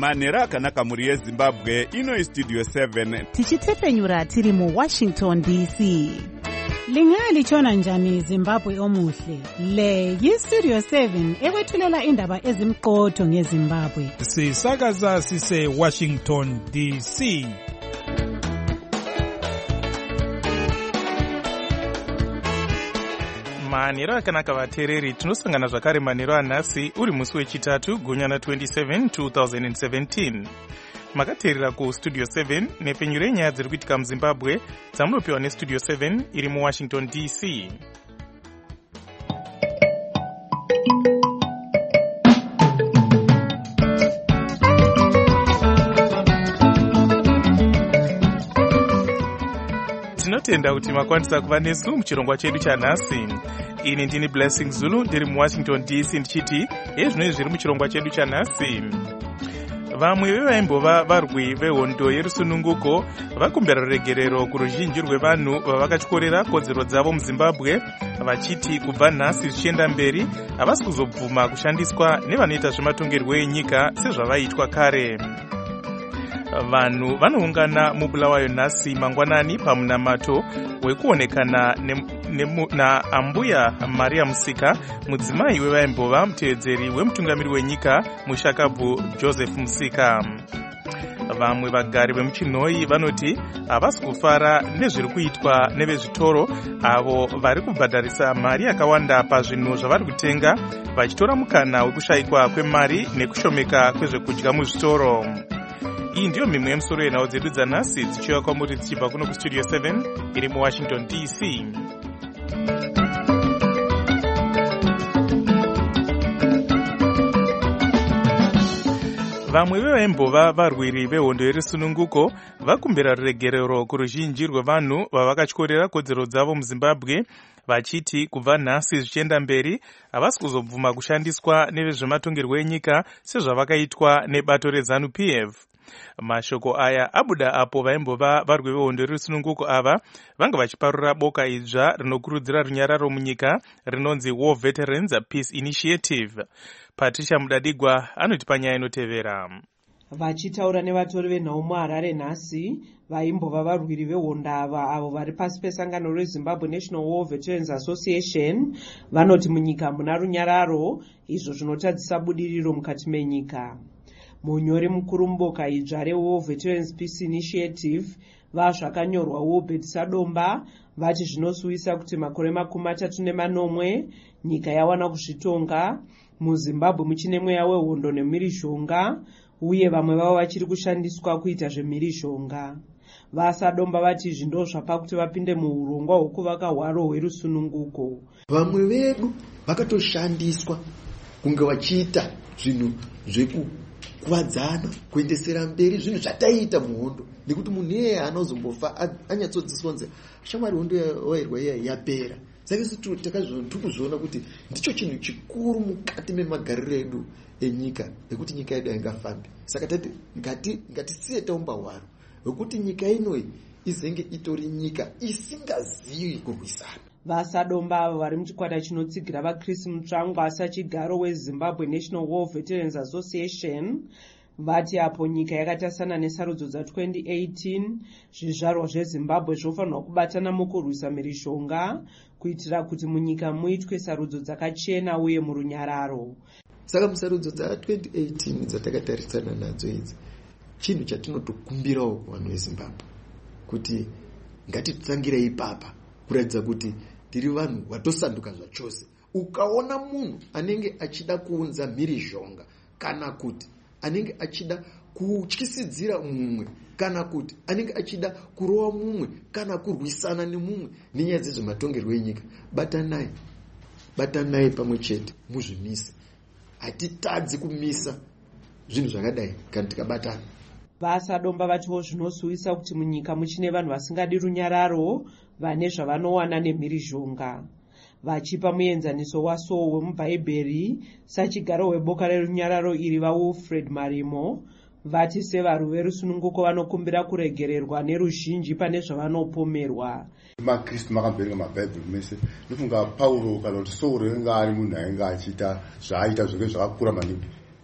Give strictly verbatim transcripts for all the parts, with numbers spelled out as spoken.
manhero akanaka mhuri yezimbabwe. Ino istudio seven tichitefenyura tiri muwashington D C. Lingalitshona njani Zimbabwe omuhle? Le yistudio seven ekwethulela indaba ezimqotho ngeZimbabwe. Sisakaza sise Washington D C. Manhero akanaka vateereri, tinosangana zvakare manhero anhasi uri musi wechitatu gunyana twenty-seven twenty seventeen. Makateerera ku Studio seven nepenyu renyaya dziri kuitika muZimbabwe dzamunopiwa neStudio seven iri muWashington D C. Tinotenda kuti makwanisa kuva nesu muchirongwa chedu chanhasi. Ini ndini Blessing Zulu ndiri muWashington D C ndichiti ezvinoi zviri muchirongwa chedu chanhasi. Vamwe vevaimbova varwi vehondo yerusununguko vakumbira ruregerero kuruzhinji rwevanhu vavakatyorera kodzero dzavo muZimbabwe vachiti kubva nhasi zvichienda mberi havasi kuzobvuma kushandiswa nevanoita zvematongerwo enyika sezvavaitwa kare. Vanhu vanoungana mubulawayo nhasi mangwanani pamunamato wekuonekana naambuya Maria Musika, mudzimai wevaimbova mutevedzeri wemutungamiri wenyika mushakabvu Joseph Musika. Vamwe vagari vemuchinhoi vanoti havasi kufara nezviri kuitwa nevezvitoro avo vari kubhadharisa mari yakawanda pazvinhu zvavari kutenga vachitora mukana wekushayikwa kwemari nekushomeka kwezvekudya muzvitoro. Iyi ndiyo mimwe yemusoro yenhau dzedu dzanhasi dzichiuya kwamuri dzichibva kuno kuStudio seven iri muWashington D C. Vamwe vevaimbova varwiri vehondo yerusununguko vakumbira ruregerero kuruzhinji rwevanhu vavakatyorera kodzero dzavo muZimbabwe vachiti kubva nhasi zvichienda mberi havasi kuzobvuma kushandiswa nevezvematongerwo enyika sezvavakaitwa nebato reZANU P F. Mashoko aya abuda apo vaimbova varwi vehondo yerusununguko ava vanga vachiparura boka idzva rinokurudzira runyararo munyika rinonzi War Veterans Peace Initiative. Patricia Mudadigwa anoti panyaya inotevera. Vachitaura nevatori venhau muHarare nhasi, vaimbova varwiri vehondo ava avo vari pasi pesangano reZimbabwe National War Veterans Association vanoti munyika muna runyararo, izvo zvinotadzisa budiriro mukati menyika. Munyori mukuru muboka idzva reWar Veterans Peace Initiative vazvakanyorwa Wobed Sadomba vati zvinosuwisa kuti makore makumi matatu nemanomwe nyika yawana kuzvitonga, muZimbabwe muchine mweya wehondo nemhirizhonga uye vamwe vavo vachiri kushandiswa kuita zvemhirizhonga. VaSadomba vati izvi ndo zvapa kuti vapinde muurongwa hwekuvaka hwaro hwerusununguko. Vamwe vedu vakatoshandiswa kunge vachiita zvinhu zveku kuvadzana kuendesera mberi zvinhu zvataita muhondo, nekuti munhu yeye anozombofa anyatsodzisonza shamwari hondo yawairwa iye yapera. Saka situ takazozviona kuti ndicho chinhu chikuru mukati memagariro edu enyika ekuti nyika yedu haingafambi. Saka tati ngati ngatisiye taumba hwaro wekuti nyika inoi izenge itori nyika isingazivi kurwisana. VaSadomba avo vari muchikwata chinotsigira vaChris Mutsvangwa sachigaro weZimbabwe National War Veterans Association vati apo nyika yakatasana nesarudzo dza twenty eighteen zvizvarwa zveZimbabwe zvofanirwa kubatana mukurwisa mhirizhonga kuitira kuti munyika muitwe sarudzo dzakachena uye murunyararo. Saka musarudzo dza twenty eighteen dzatakatarisana nadzo idzi chinhu chatinotokumbirawo vanhu veZimbabwe kuti ngatitangire ipapa kuratidza kuti tiri vanhu vatosanduka zvachose. Ukaona munhu anenge achida kuunza mhirizhonga kana kuti anenge achida kutyisidzira mumwe kana kuti anenge achida kurova mumwe kana kurwisana nemumwe nenyaya dzezvematongerwo enyika, batanai batanai pamwe chete muzvimisa. Hatitadzi kumisa zvinhu zvakadai kana tikabatana. VaSadomba vatiwo zvinosuwisa kuti munyika muchine vanhu vasingadi runyararo vane zvavanowana nemhirizhonga. Vachipa muenzaniso waSaul wemubhaibheri sachigaro weboka rerunyararo iri vaWilfred Marimo vati sevarwi verusununguko vanokumbira kuregererwa neruzhinji pane zvavanopomerwa. MaKristu makamverenga mabhaibheri mese ndofunga Paulo kana kuti Saul ainge ari munhu ainge achiita zvaaita zvinenge zvakakura maningi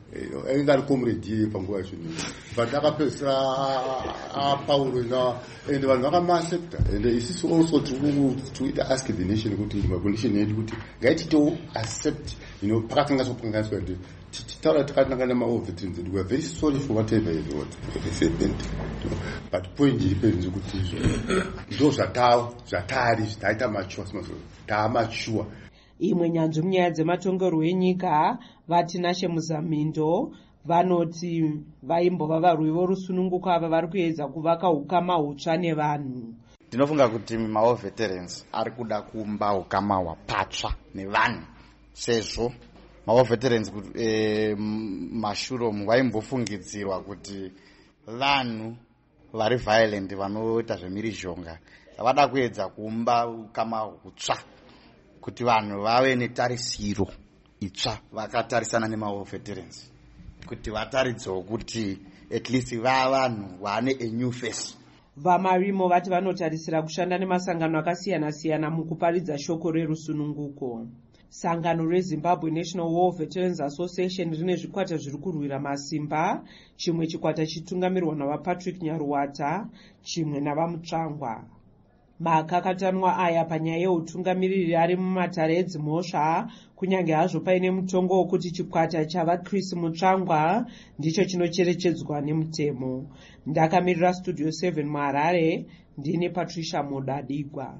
engari comrade panguva yacho but akapedzisira apauro na and vanhu vakamaaccepta and isisi also to ask the nation kuti macondition yedu kuti ngaititewo accept you know pakakanganiswa pakanganiswa and titaura takatinanga namaoveterans edu we are very sorry for whatever is what they happened but point iri penzi kuti ndo zvatawo zvatari zvitaita machuwa taamachuwa. Imwe nyanzvi munyaya dzematongerwo enyika vatinashe muzamindo vanoti vaimbova varwi vorusununguko ava vari kuedza kuvaka ukama hutsva nevanhu. Ndinofunga kuti maoveterans ari kuda kuumba ukama hwapatsva nevanhu sezvo maoveterans e, mashuromu vaimbofungidzirwa kuti vanhu vari violent vanoita zvemirizhonga vada kuedza kuumba ukama hutsva kuti vanhu vave netarisiro itsva vakatarisana nemaoveterans kuti vataridzewo kuti at least va vanhu vane a new face. Vamarimo vati vanotarisira kushanda nemasangano akasiyana siyana mukuparidza shoko rerusununguko. Sangano reZimbabwe National War Veterans Association rine zvikwata zviri kurwira masimba, chimwe chikwata chitungamirwa navaPatrick Nyaruwata, chimwe navaMutsvangwa. Makakatanwa aya panyaya yeutungamiriri ari mumatare edzimhosva, kunyange hazvo paine mutongo wokuti chikwata chavaChris Mutsvangwa ndicho chinocherechedzwa nemutemo. Ndakamirira Studio seven muHarare, ndine Patricia Modadigwa.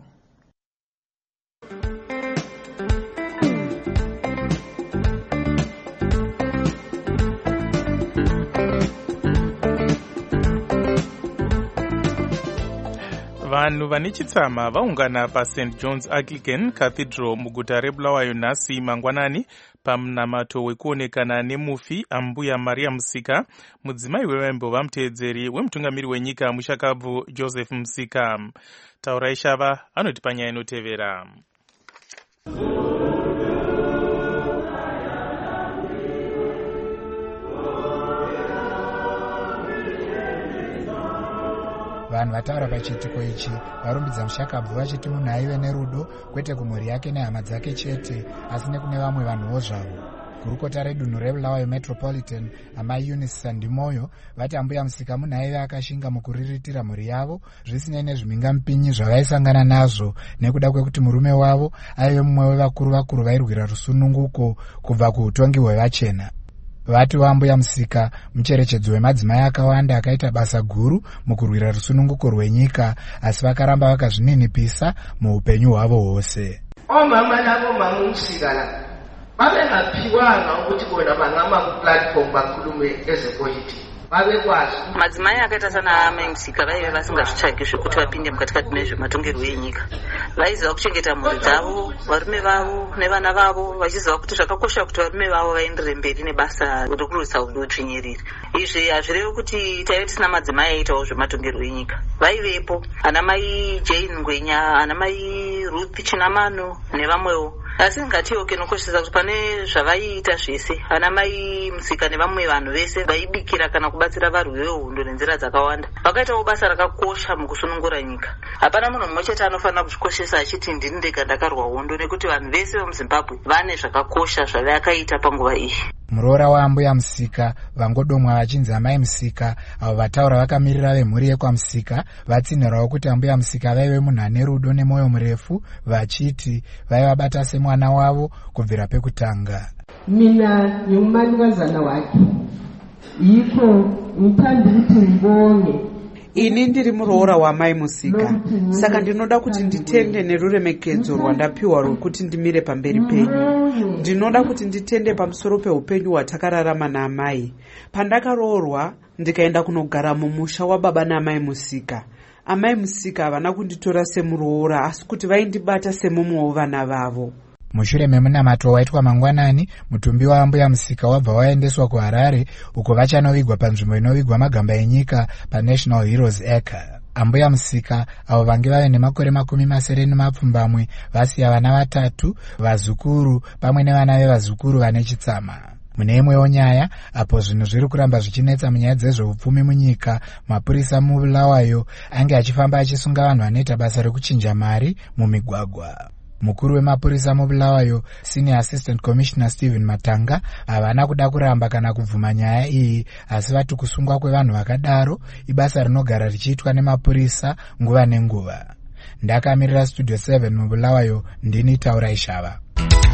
Vanhu vane chitsama vaungana paSaint John's Anglican Cathedral muguta reBulawayo nhasi mangwanani pamunamato wekuonekana nemufi ambuya Maria Musika, mudzimai wevaimbova muteedzeri wemutungamiri wenyika mushakabvu Joseph Musika. Taurai Shava anoti panyaya inotevera. Vanhu vataura pachiitiko ichi varumbidza mushakabvu vachiti munhu aive nerudo kwete kumhuri yake nehama dzake chete asi nekune vamwe vanhuwo zvavo. Gurukota redunhu reBulawayo Metropolitan amai Eunice Sandimoyo vati ambuya Musika munhu aive akashinga mukuriritira mhuri yavo zvisinei nezvimingamupinyi zvavaisangana nazvo nekuda kwekuti murume wavo aive mumwe wevakuru vakuru vairwira rusununguko kubva kuutongi hwevachena. Vati wambuya Musika mucherechedzo wemadzimai akawanda akaita basa guru mukurwira rusununguko rwenyika asi vakaramba vakazvininipisa muupenyu hwavo hwose. Omama navo mama Musika vavengapiwanga ukuthi bona vangama kuplatform bakhulume ezepolitiki. Madzimai akaita sana amai Musika vaive vasingazvitsvagi zvekuti vapinde mukatikati mezvematongerwo enyika. Vaiziva kuchengeta mhuri dzavo, varume vavo nevana vavo, vachiziva kuti zvakakosha kuti varume vavo vaenderere mberi nebasa rekurwisa utsvinyiriri. Izvi hazvirevi kuti taive tisina madzimai aitawo zvematongerwo enyika. Vaivepo anamai Jane Ngwenya, anamai Ruth Chinamano nevamwewo. Asi ngatiwo kenokoshesa kuti pane zvavaiita zvese anamai Musika nevamwe vanhu vese vaibikira kana kubatsira varwi vehondo nenzira dzakawanda. Vakaitawo basa rakakosha mukusunungura nyika. Hapana munhu mumwe chete anofanira kuzvikoshesa achiti ndini ndega ndakarwa hondo nekuti vanhu vese vemuZimbabwe vane zvakakosha zvavakaita panguva iyi. Muroora waambuya Musika vangodomwa vachinzi amai Musika avo vataura vakamirira vemhuri yekwaMusika vatsinhirawo kuti ambuya Musika vaive munhu ane rudo nemwoyo murefu vachiti vaivabata semwana wavo kubvira pekutanga. Mina nyomumanikazana wake yiko ngithanda ukuthi ngibonge. Ini ndiri muroora wamai Musika, saka ndinoda kuti nditende neruremekedzo rwandapiwa rwekuti ndimire pamberi penyu. Ndinoda kuti nditende pamusoro peupenyu hwatakararama naamai. Pandakaroorwa ndikaenda kunogara mumusha wababa naamai Musika. Amai Musika havana kunditora semuroora asi kuti vaindibata semumwe wevana vavo. Mushure memunamato waitwa mangwanani, mutumbi waambuya Musika wabva waendeswa kuHarare uko vachanovigwa panzvimbo inovigwa magamba enyika paNational Heroes Acre. Ambuya Musika avo vange vave nemakore makumi masere nemapfumbamwe vasiya vana vatatu, vazukuru pamwe nevana vevazukuru vane chitsama. Mune imwewo nyaya apo zvinhu zviri kuramba zvichinetsa munyaya dzezveupfumi munyika, mapurisa muBulawayo ange achifamba achisunga vanhu vanoita basa rekuchinja mari mumigwagwa. Mukuru wemapurisa mubulawayo Senior Assistant Commissioner Stephen Matanga havana kuda kuramba kana kubvuma nyaya iyi, asi vati kusungwa kwevanhu vakadaro ibasa rinogara richiitwa nemapurisa nguva nenguva. Ndakamirira Studio seven mubulawayo, ndini Taura Ishava.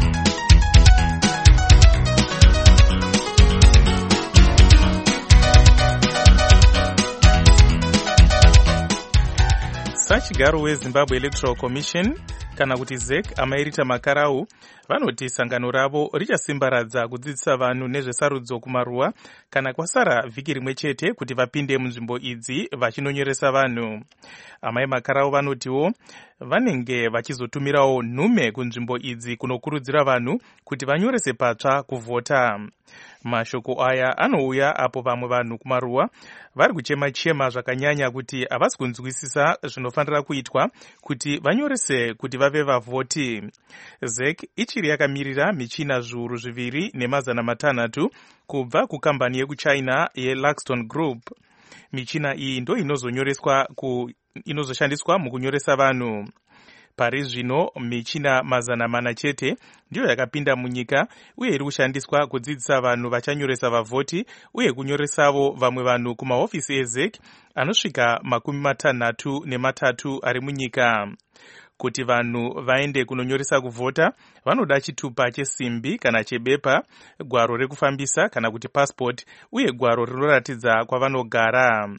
Sachigaro weZimbabwe Electoral Commission kana kuti Z E C amairita makarau vanoti sangano ravo richasimbaradza kudzidzisa vanhu nezvesarudzo kumaruwa kana kwasara vhiki rimwe chete kuti vapinde munzvimbo idzi vachinonyoresa vanhu. Amai makarau vanotiwo vanenge vachizotumirawo nhume kunzvimbo idzi kunokurudzira vanhu kuti vanyorese patsva kuvhota. Mashoko aya anouya apo vamwe vanhu kumaruwa vari kuchema-chema zvakanyanya kuti havasi kunzwisisa zvinofanira kuitwa kuti vanyorese kuti vave vavhoti. Z E C ichiri yakamirira michina zviuru zviviri nemazana matanhatu kubva kukambani yekuchina yeLaxton Group. Michina iyi ndo inozonyoreswa ku inozoshandiswa mukunyoresa vanhu. Pari zvino michina mazana mana chete ndiyo yakapinda munyika uye iri kushandiswa kudzidzisa vanhu vachanyoresa vavhoti uye kunyoresavo vamwe vanhu kumahofisi eZ E C anosvika makumi matanhatu nematatu ari munyika. Kuti vanhu vaende kunonyoresa kuvhota vanoda chitupa chesimbi kana chebepa, gwaro rekufambisa kana kuti passport uye gwaro rinoratidza kwavanogara.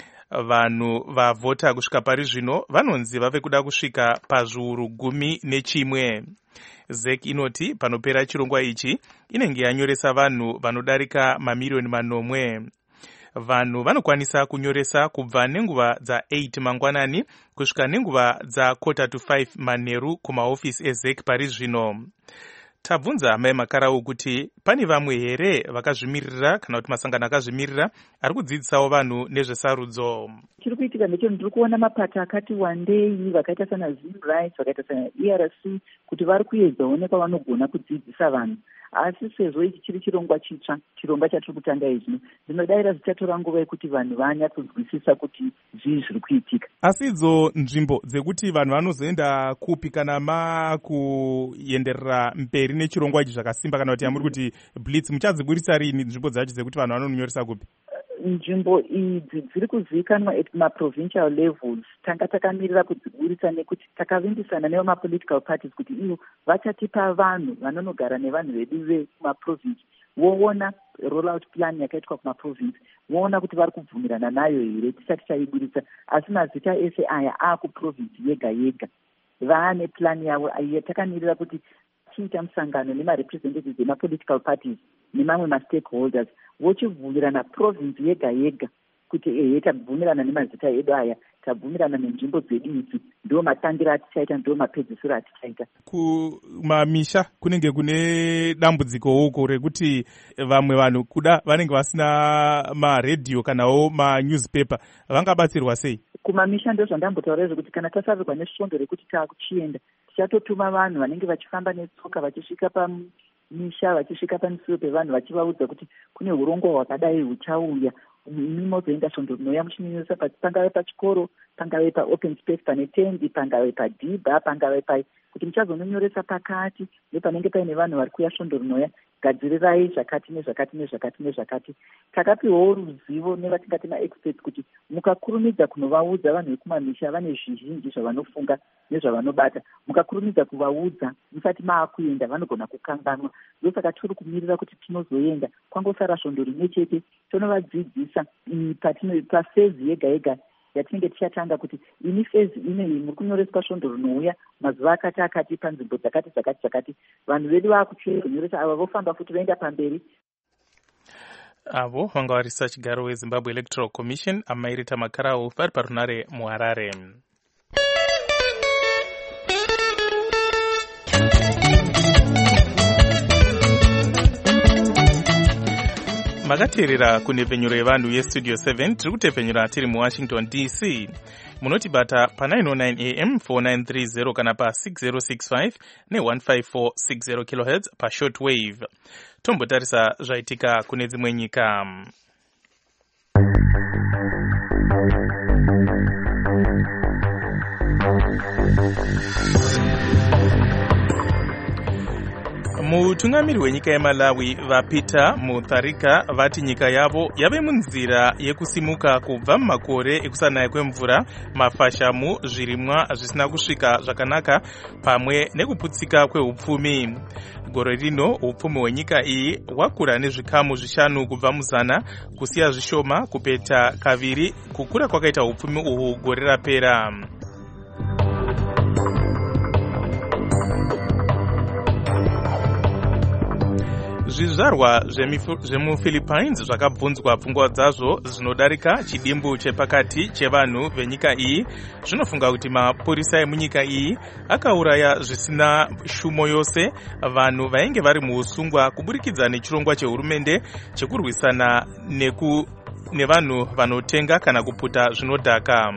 Vanhu vavhota kusvika pari zvino vanonzi vave kuda kusvika pazviuru gumi nechimwe. Z E C inoti panopera chirongwa ichi inenge yanyoresa vanhu vanodarika mamiliyoni manomwe. Vanhu vanokwanisa kunyoresa kubva nenguva dza eight mangwanani kusvika nenguva dza quarter to five manheru kumahofisi eZ E C pari zvino. Tabvunza mai makarau kuti pane vamwe here vakazvimirira kana kuti masangano akazvimirira ari kudzidzisawo vanhu nezvesarudzo. Chiri kuitika ndechoti ndiri kuona mapato akati wandei vakaita sana ZimRights vakaita sana E R C kuti vari kuedzawo nepavanogona kudzidzisa vanhu. Asi sezvo ichi chiri chirongwa chitsva, chirongwa chatiri kutanga izvi, ndinodayira zvichatora nguva yekuti vanhu vanyatsonzwisisa kuti zvii zviri kuitika. Asi idzo nzvimbo dzekuti vanhu vanozoenda kupi kana makuenderera mberi nechirongwa ichi zvakasimba kana kuti yamuri kuti blitz muchadziburisa rini nzvimbo dzacho dzekuti vanhu vanonyoresa kupi? Nzvimbo idzi dziri kuzivikanwa at maprovincial levels. Tanga takamirira kudziburisa nekuti takavimbisana nevamapolitical parties kuti ivo vachatipa vanhu vanonogara nevanhu vedu vekumaprovince voona rollout plan yakaitwa kumaprovince, voona kuti vari kubvumirana nayo here tisati taiburisa. Asi mazita ese aya akuprovince yega yega vaane plan yavo. Takamirira kuti tiita musangano nemarepresentatives emapolitical parties nemamwe mastakeholders vochibvumirana province yega yega kuti ehe tabvumirana nemazita edu aya, tabvumirana nenzvimbo dzedu idzi, ndo matangira atichaita, ndo mapedzisiro atichaita. Kumamisha kunenge kune dambudziko uko rekuti vamwe vanhu kuda vanenge vasina maredhiyo kanawo manewspaper vangabatsirwa sei? Kumamisha ndo zvandambotaura zvekuti kana tasavirwa nesvondo rekuti taakuchienda tichatotuma vanhu vanenge vachifamba netsoka vachisvika pamisha, vachisvika pamusiro pevanhu vachivaudza kuti kune urongwa hwakadai huchauya, imi mozoenda svondo rinoya muchinyoresa pangave pachikoro, pangave paopen space pane tendi, pangave padhibha, pangave pai kuti muchazononyoresa pakati nepanenge paine vanhu vari kuya svondo rinoya, gadzirirai zvakati nezvakati nezvakati nezvakati. Takapiwawo ruzivo nevatingati maexperts kuti mukakurumidza kunovaudza vanhu vekumamisha vane zvizhinji zvavanofunga nezvavanobata, mukakurumidza kuvaudza musati maakuenda vanogona kukanganwa. Ndosaka tiri kumirira kuti tinozoenda kwangosara svondo rimwe chete tonovadzidzisa pafezi yega yega yatinenge tichatanga kuti ini fezi ine muri kunyoreswa svondo rinouya mazuva akati akati panzvimbo dzakati dzakati dzakati. Vanhu vedu vaakuchikunyoresa ava vofamba futi vaenda pamberi. Avo vanga vari sachigaro weZimbabwe Electoral Commission amairita makarau vari parunare muHarare. Makateerera kunhepfenyuro yevanhu yestudio seven tiri kutepfenyura tiri muWashington D C. Munotibata pa nine oh nine A M four nine three zero kana pa six zero six five ne one five four six zero kilohertz pa shortwave. Tombotarisa zvaitika kune dzimwe nyika. mutungamiri wenyika yeMalawi vaPeter Mutharika vati nyika yavo yave munzira yekusimuka kubva mumakore ekusanaya kwemvura, mafashamu, zvirimwa zvisina kusvika zvakanaka pamwe nekuputsika kweupfumi. Gore rino upfumi hwenyika iyi hwakura nezvikamu zvishanu kubva muzana kusiya zvishoma kupeta kaviri kukura kwakaita upfumi uhu gore rapera. Zvizvarwa zvemuPhilippines zvakabvunzwa pfungwa dzazvo zvinodarika chidimbu chepakati chevanhu venyika iyi. Zvinofunga kuti mapurisa emunyika iyi akauraya zvisina shumo yose vanhu vainge vari muusungwa kuburikidza nechirongwa chehurumende chekurwisana neku nevanhu vanotenga kana kuputa zvinodhaka.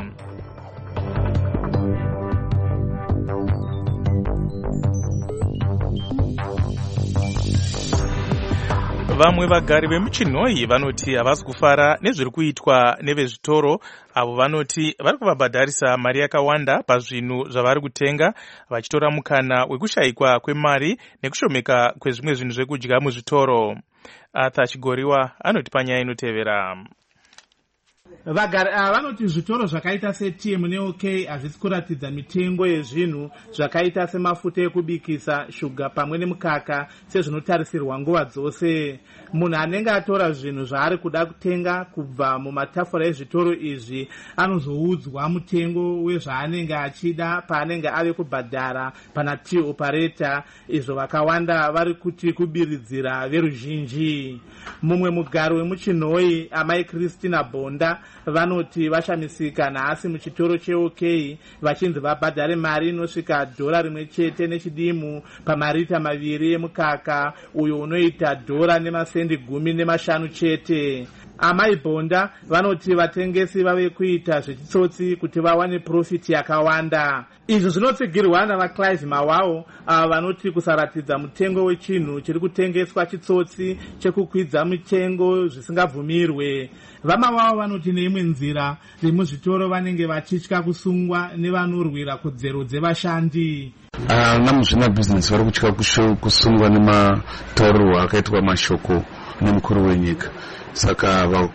Vamwe vagari vemuChinhoyi vanoti havasi kufara nezviri kuitwa nevezvitoro avo vanoti vari kuvabhadharisa mari yakawanda pazvinhu zvavari kutenga, vachitora mukana wekushayikwa kwemari nekushomeka kwezvimwe zvinhu zvekudya muzvitoro. Arthur Chigoriwa anoti panyaya inotevera. Vagari ava vanoti zvitoro zvakaita seT M neOK hazvisi kuratidza mitengo yezvinhu zvakaita semafuta ekubikisa, shuga pamwe nemukaka sezvinotarisirwa nguva dzose. Munhu anenge atora zvinhu zvaari kuda kutenga kubva mumatafura ezvitoro izvi anozoudzwa mutengo wezvaanenge achida paanenge ave kubhadhara pana T operator, izvo vakawanda vari kuti kubiridzira veruzhinji. Mumwe mugari wemuChinhoyi, amai Christina Bonda, vanoti vashamisika nhasi muchitoro cheOK vachinzi vabhadhare mari inosvika dhora rimwe chete nechidimu pamarita maviri emukaka uyo unoita dhora nemasendi gumi nemashanu chete. Amai Bonda vanoti vatengesi vave kuita zvechitsotsi kuti vawane profiti yakawanda. Izvi zvinotsigirwa navaClive Mawawo ava vanoti kusaratidza mutengo wechinhu chiri kutengeswa chitsotsi chekukwidza mitengo zvisingabvumirwe. VaMawawo vanoti neimwe nzira remuzvitoro vanenge vachitya kusungwa nevanorwira kodzero dzevashandi. Namuzvina business vari kutya kusungwa nematorerwa akaitwa mashoko nemukuru wenyika. Saka va,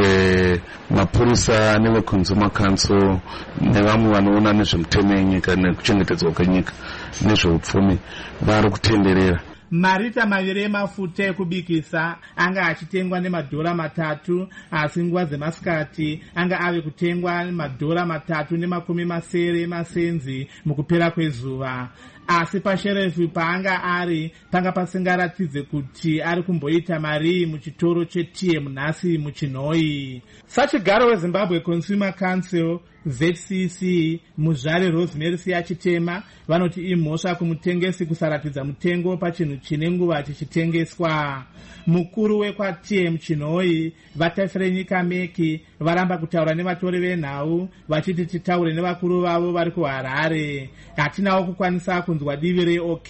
e, mapurisa neveconsumer council nevamwe vanoona nezvemutemo yenyika nekuchengetedzwa kwenyika nezveupfumi vari kutenderera. Marita maviri emafuta ekubikisa anga achitengwa nemadhora matatu, asi nguva dzemasikati anga ave kutengwa nemadhora matatu nemakumi masere emasenzi mukupera kwezuva. Asi pasherefu paanga ari panga pasingaratidze kuti ari kumboita mari muchitoro cheT M nhasi muChinhoyi. Sachigaro weZimbabwe Consumer Council Z C C Muzvare Rosemary Siyachitema vanoti imhosva kumutengesi kusaratidza mutengo pachinhu chine nguva chichitengeswa. Mukuru wekwaT M Chinhoyi vatafire nyika Meki varamba kutaura nevatori venhau vachiti titaure nevakuru vavo vari kuHarare. Hatinawo kukwanisa kunzwa divi reOK.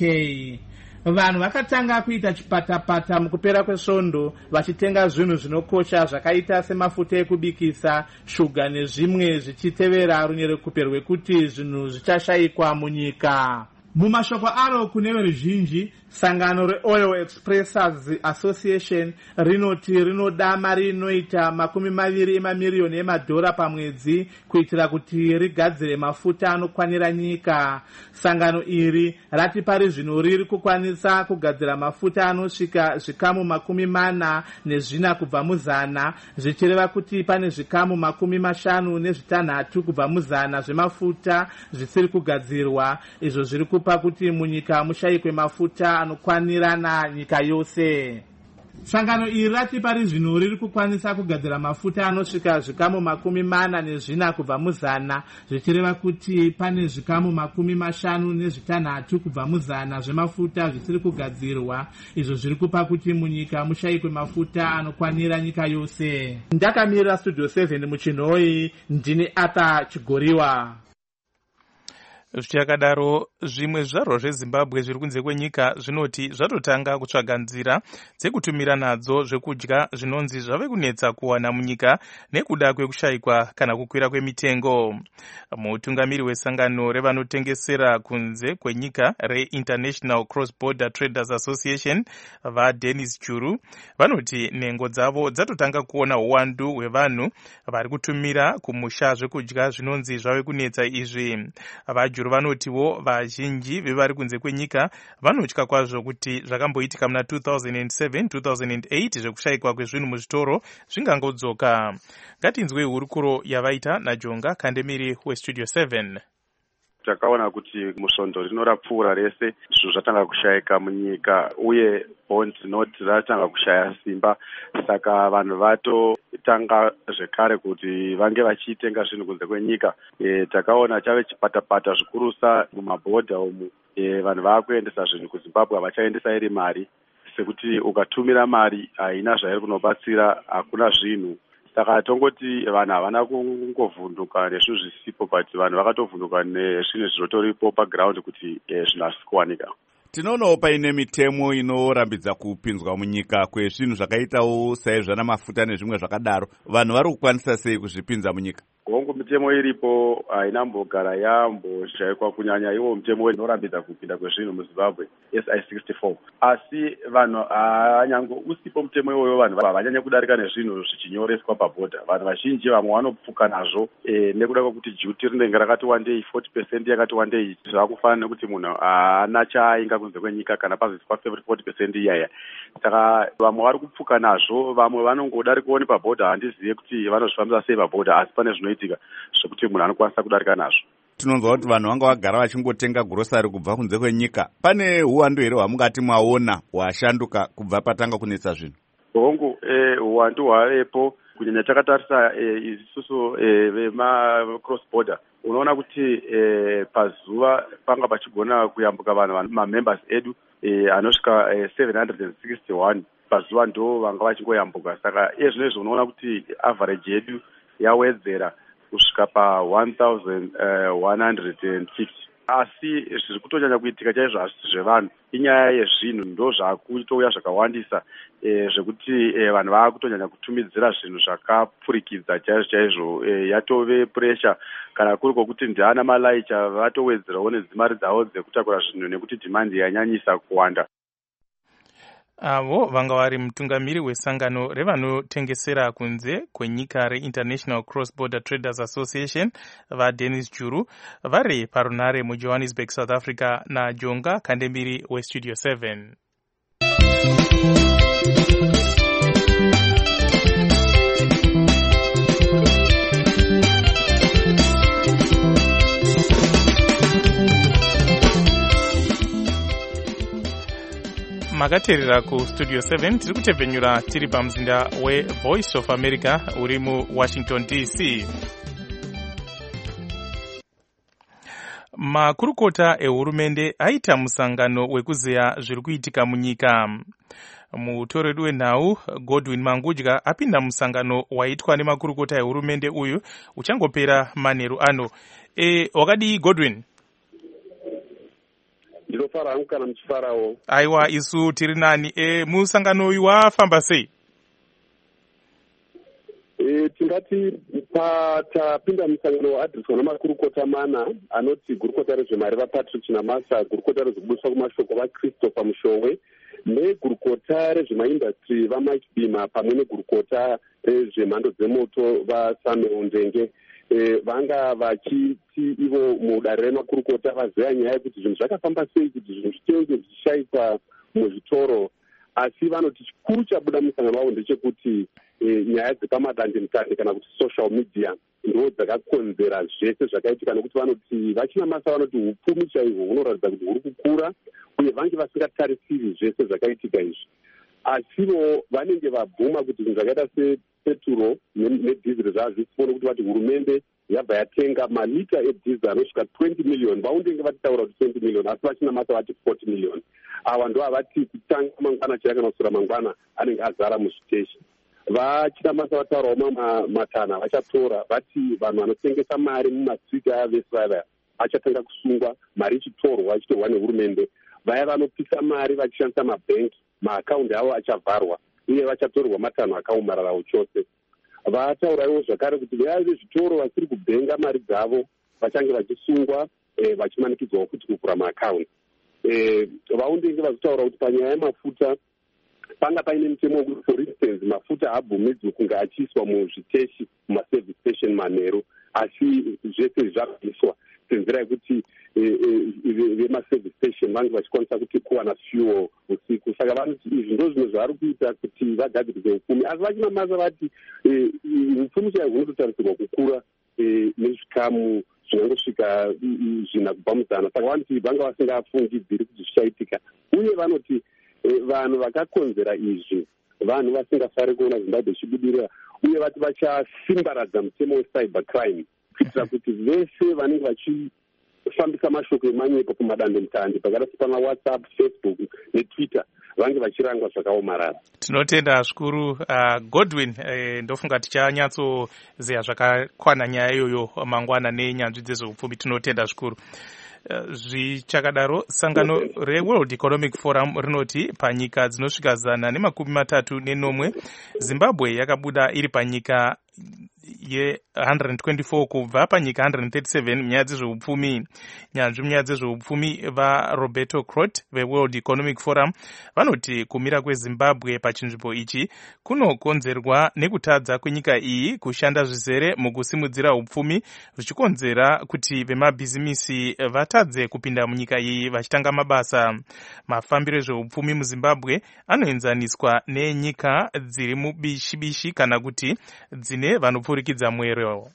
Vanhu vakatanga kuita chipatapata mukupera kwesvondo vachitenga zvinhu zvinokosha zvakaita semafuta ekubikisa, shuga nezvimwe zvichitevera runyerekupe rwekuti zvinhu zvichashayikwa munyika. Mumashoko aro kune veruzhinji, sangano reOil Expressers Association rinoti rinoda mari inoita makumi maviri emamiriyoni emadhora pamwedzi kuitira kuti rigadzire mafuta anokwanira nyika. Sangano iri rati pari zvino riri kukwanisa kugadzira mafuta anosvika zvikamu makumi mana nezvina kubva muzana, zvichireva kuti pane zvikamu makumi mashanu nezvitanhatu kubva muzana zvemafuta zvisiri kugadzirwa, izvo zviri kupa kuti munyika mushayikwe mafuta anokwanirana nyika yose. Sangano iri rati pari zvino riri kukwanisa kugadzira mafuta anosvika zvikamu makumi mana nezvina kubva muzana, zvichireva kuti pane zvikamu makumi mashanu nezvitanhatu kubva muzana zvemafuta zvisiri kugadzirwa, izvo zviri kupa kuti munyika mushayikwe mafuta anokwanira nyika yose. Ndakamirira Studio seven muChinhoyi, ndini Arthur Chigoriwa. Zvichakadaro, zvimwe zvizvarwa zveZimbabwe zviri kunze kwenyika zvinoti zvatotanga kutsvaga nzira dzekutumira nadzo zvekudya zvinonzi zvave kunetsa kuwana munyika nekuda kwekushayikwa kana kukwira kwemitengo. Mutungamiri wesangano revanotengesera kunze kwenyika reInternational Cross-Border Traders Association vaDennis Juru vanoti nhengo dzavo dzatotanga kuona uwandu hwevanhu vari kutumira kumusha zvekudya zvinonzi zvave kunetsa izvi. VaJuru vanotiwo vazhinji vevari kunze kwenyika vanotya kwazvo kuti zvakamboitika muna two thousand seven two thousand eight zvekushayikwa kwezvinhu muzvitoro zvingangodzoka. Ngatinzwe hurukuro yavaita naJonga Kandemiri weStudio seven. Takaona kuti musvondo rinorapfuura rese zvinhu zvatanga kushayika munyika uye bond note ratanga kushaya simba, saka vanhu vatotanga zvekare kuti vange vachitenga zvinhu kunze kwenyika. E, takaona chave chipatapata zvikurusa mumabhodha umu. E, vanhu vakuendesa zvinhu kuZimbabwe havachaendesa iri mari, sekuti ukatumira mari haina zvairi kunobatsira, hakuna zvinhu. Saka tongoti vanhu havana kungovhunduka nezvinhu zvisipo, but vanhu vakatovhunduka nezvinhu zvinotoripo paground kuti zvinhu hazvisi kuwanika. Tinoonawo paine mitemo inorambidza kupinzwa munyika kwezvinhu zvakaitawo saizvana mafuta nezvimwe zvakadaro. Vanhu vari kukwanisa sei kuzvipinza munyika? Hongu mitemo iripo hainambogara yamboshayikwa, kunyanya iwo mitemo inorambidza kupinda kwezvinhu muZimbabwe S I sixty-four. Asi vanhu hanyango usipo mutemo iwoyo, vanhu havanyanya kudarika nezvinhu zvichinyoreswa pabhodha. Vanhu vazhinji vamwe vanopfuka nazvo e, nekuda kwekuti duty rinenge rakati wandei, forty percent yakati wandei. Zvakufanana nekuti munhu haana chaainga kunze kwenyika kana pazoiswa forty percent iyaya. Saka vamwe vari kupfuka nazvo, vamwe vanongodarikawo pabhodha, handizive kuti vanozvifambisa sei pabhodha, asi pane zvinoitika zvekuti munhu anokwanisa kudarika nazvo. Tinonzwa kuti vanhu vanga vagara vachingotenga grosari kubva kunze kwenyika. Pane uwandu here hwamungati mwaona hwashanduka kubva patanga kunetsa zvinhu? Hongu, eh, uwandu hwavepo. Kunyanya takatarisa eh, isusu eh, vema cross border, unoona kuti eh, pazuva panga pachigona kuyambuka vanhu mamembers edu eh, anosvika eh, seven hundred sixty-one pazuva ndo vanga vachingoyambuka. Saka ezvinezvi unoona kuti average yedu yawedzera kusvika pa one thousand one hundred fifty. Asi zviri kutonyanya kuitika chaizvo hazvisi zvevanhu, inyaya yezvinhu ndo zvakutouya zvakawandisa e, zvekuti e, vanhu vakutonyanya kutumidzira zvinhu zvakapfurikidza chaizvo chaizvo. E, yatove pressure kana kuri kwokuti ndiana malaicha vatowedzerawo nedzimari dzavo dzekutakura zvinhu nekuti demand yanyanyisa kuwanda. Avo vanga vari mutungamiri wesangano revanotengesera kunze kwenyika reInternational Cross-Border Traders Association vaDennis Juru vari parunare muJohannesburg, South Africa, naJonga Kandemiri weStudio seven. Makateerera kuStudio seven, tiri kutebvenyura tiri pamuzinda weVoice of America uri muWashington D C. Makurukota ehurumende aita musangano wekuzeya zviri kuitika munyika. Mutori wedu wenhau Godwin Mangudya apinda musangano waitwa nemakurukota ehurumende uyu uchangopera manheru ano. E, wakadi Godwin? Ndinofara hangu kana muchifarawo. Aiwa, isu tiri nani. E, musangano uyu wafamba sei? E, tingati patapinda musangano waadhiriswa namakurukota mana anoti gurukota rezvemari vaPatrick Chinamasa, gurukota rezvekubudiswa kumashoko vaChristopher Mushowe, negurukota rezvemaindastry vaMike Bima pamwe negurukota rezvemhando dzemoto vaSamuel Ndenge. E, vanga vachiti ivo mudare remakurukota vazeya nyaya yekuti zvinhu zvakafamba sei kuti zvinhu zvitenge zvichishayikwa muzvitoro. Asi vanoti chikuru chabuda musangano wavo ndechekuti e, nyaya dzepamadandemutande kana kuti social media ndo dzakakonzera zvese zvakaitika, nekuti vanoti vaChinamasa vanoti upfumi chaihwo hunoratidza kuti huri kukura uye vange vasingatarisiri zvese zvakaitika izvi. Asivo vanenge vabvuma kuti zvinhu zvakaita sepeturo nedhiziri zvazvisipo, nekuti vati hurumende yabva yatenga malita edhiziri anosvika twenty million. Vaundenge vatitaura kuti twenty million asi vaChinamasa vati forty million. Ava ndo havati kutanga mangwana chaya kana kusura mangwana anenge azara muzviteshi. VaChinamasa vataurawo matana vachatora vati vanhu vanotengesa mari mumaswiti aya vese vaya achatanga kusungwa, mari ichitorwa ichitorwa nehurumende. Vaya vanopisa mari vachishandisa mabhengi, maakaundi avo achavharwa uye vachatorerwa matanho akaomararawo chose. Vatauraiwo zvakare kuti vaya vezvitoro vasiri kubhenga mari dzavo vachange vachisungwa eh, vachimanikidzwawo kuti kuvhura maakaundi. Eh, vaundenge vachitaura kuti panyaya yemafuta panga paine mitemo wekuti for instance mafuta haabvumidzwi kunge achiiswa muzviteshi mumaservice station manheru, asi zvese zvabviswa senzira yekuti vemaservice station vange vachikwanisa kuti kuwana fuel usiku. Saka vanoti izvi ndo zvinhu zvavari kuita kuti vagadzirise upfumi, asi vachinamasa vati upfumi chaiwo hunototarisirwa kukura nezvikamu zvinongosvika zvina kubva muzana. Saka vanoti vanga vasingafungidziri kuti zvichaitika, uye vanoti vanhu vakakonzera izvi vanhu vasingafari kuona Zimbabwe ichibudirira, uye vati vachasimbaradza mutemo wecyber crime kuitira kuti vese vanenge vachifambisa mashoko emanyepo kumadandemutande pakada sepana WhatsApp, Facebook neTwitter vange vachirangwa zvakaomarara. Tinotenda zvikuru uh, Godwin eh, ndofunga tichanyatsoziva zvakakwana nyaya iyoyo mangwana nenyanzvi dzezveupfumi. Tinotenda zvikuru. Uh, zvichakadaro sangano reWorld Economic Forum rinoti panyika dzinosvika zana nemakumi matatu nenomwe Zimbabwe yakabuda iri panyika ye one hundred twenty-four kubva panyika one hundred thirty-seven munyaya dzezveupfumi. Nyanzvi munyaya dzezveupfumi vaRoberto Crot veWorld Economic Forum vanoti kumira kweZimbabwe pachinzvimbo ichi kunokonzerwa nekutadza kwenyika iyi kushanda zvizere mukusimudzira upfumi, zvichikonzera kuti vemabhizimisi vatadze kupinda munyika iyi vachitanga mabasa. Mafambiro ezveupfumi muZimbabwe anoenzaniswa nenyika dziri mubishi-bishi kana kuti dzine vanopfurikidza mwero.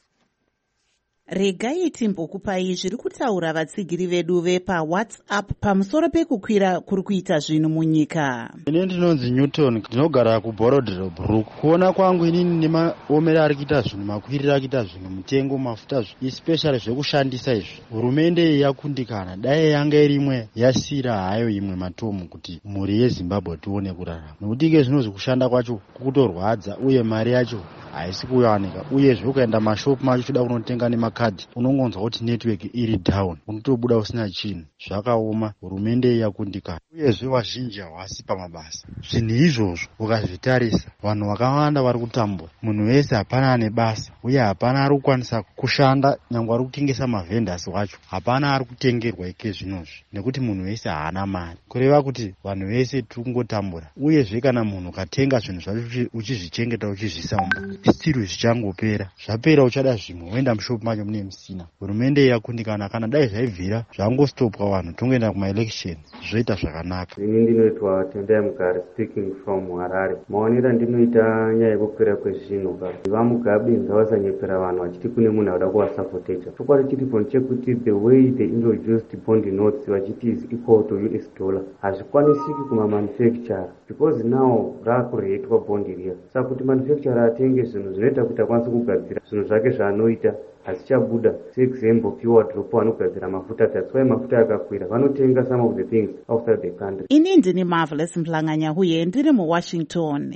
Regai timbokupai zviri kutaura vatsigiri vedu vepaWhatsApp pamusoro pekukwira kuri kuita zvinhu munyika. Ine ndinonzi Newton, ndinogara kuBorodhero. Kuona kwangu inini nemaomere ari kuita zvinhu, makwirira ari kuita zvinhu, mutengo mafuta especially zvekushandisa izvi, hurumende yakundikana. Dai yanga irimwe yasira hayo imwe matomu kuti mhuri yeZimbabwe tione kurarama, nokuti ike zvino zvekushanda kwacho kukutorwadza uye mari yacho haisi kuwanika, uyezve ukaenda mashopu macho uchida kunotenga nemakadhi unongonzwa kuti network iri down, unotobuda usina chinhu, zvakaoma. Hurumende yakundikana, uyezve vazhinji havasi pamabasa. Zvinhu izvozvo ukazvitarisa, vanhu vakawanda vari kutambura, munhu wese hapana ane basa, uye hapana ari kukwanisa kushanda, nyangwe ari kutengesa mavhendasi wacho hapana ari kutengerwa ike zvinozvi, nekuti munhu wese haana mari. Kureva kuti vanhu vese tiri kungotambura, uyezve kana munhu ukatenga zvinhu zvacho uchizvichengeta uchizvisa mumba, still zvichangopera, zvapera uchada zvimwe woenda mushopu macho mune musina. Hurumende yakundikana, kana dai zvaibvira zvangostopwa vanhu tongoenda kumaelection zvoita zvakanaka. Ini ndinoitwa Tendai Mugare speaking from Harare. Maonera ndinoita nyaya yekukwira kwezvinhu baba. Vamugabe ngavasanyepera vanhu vachiti kune munhu anoda kuvasapoteta. Chokwadi chiripo chekuti the way they introduced bond notes vachiti is equal to U S dollar hazvikwanisiki kumamanufacturer because now rakurehetwa bond riya. Saka kuti manufacturer atenge zvinhu zvinoita kuti akwanise kugadzira zvinhu zvake zvaanoita hazvichabuda. Seexample pure drop vanogadzira mafuta, that's why mafuta akakwira vanotenga some of the things outside the country. Ini ndini Marvelous Mhlanganya huye ndiri muWashington.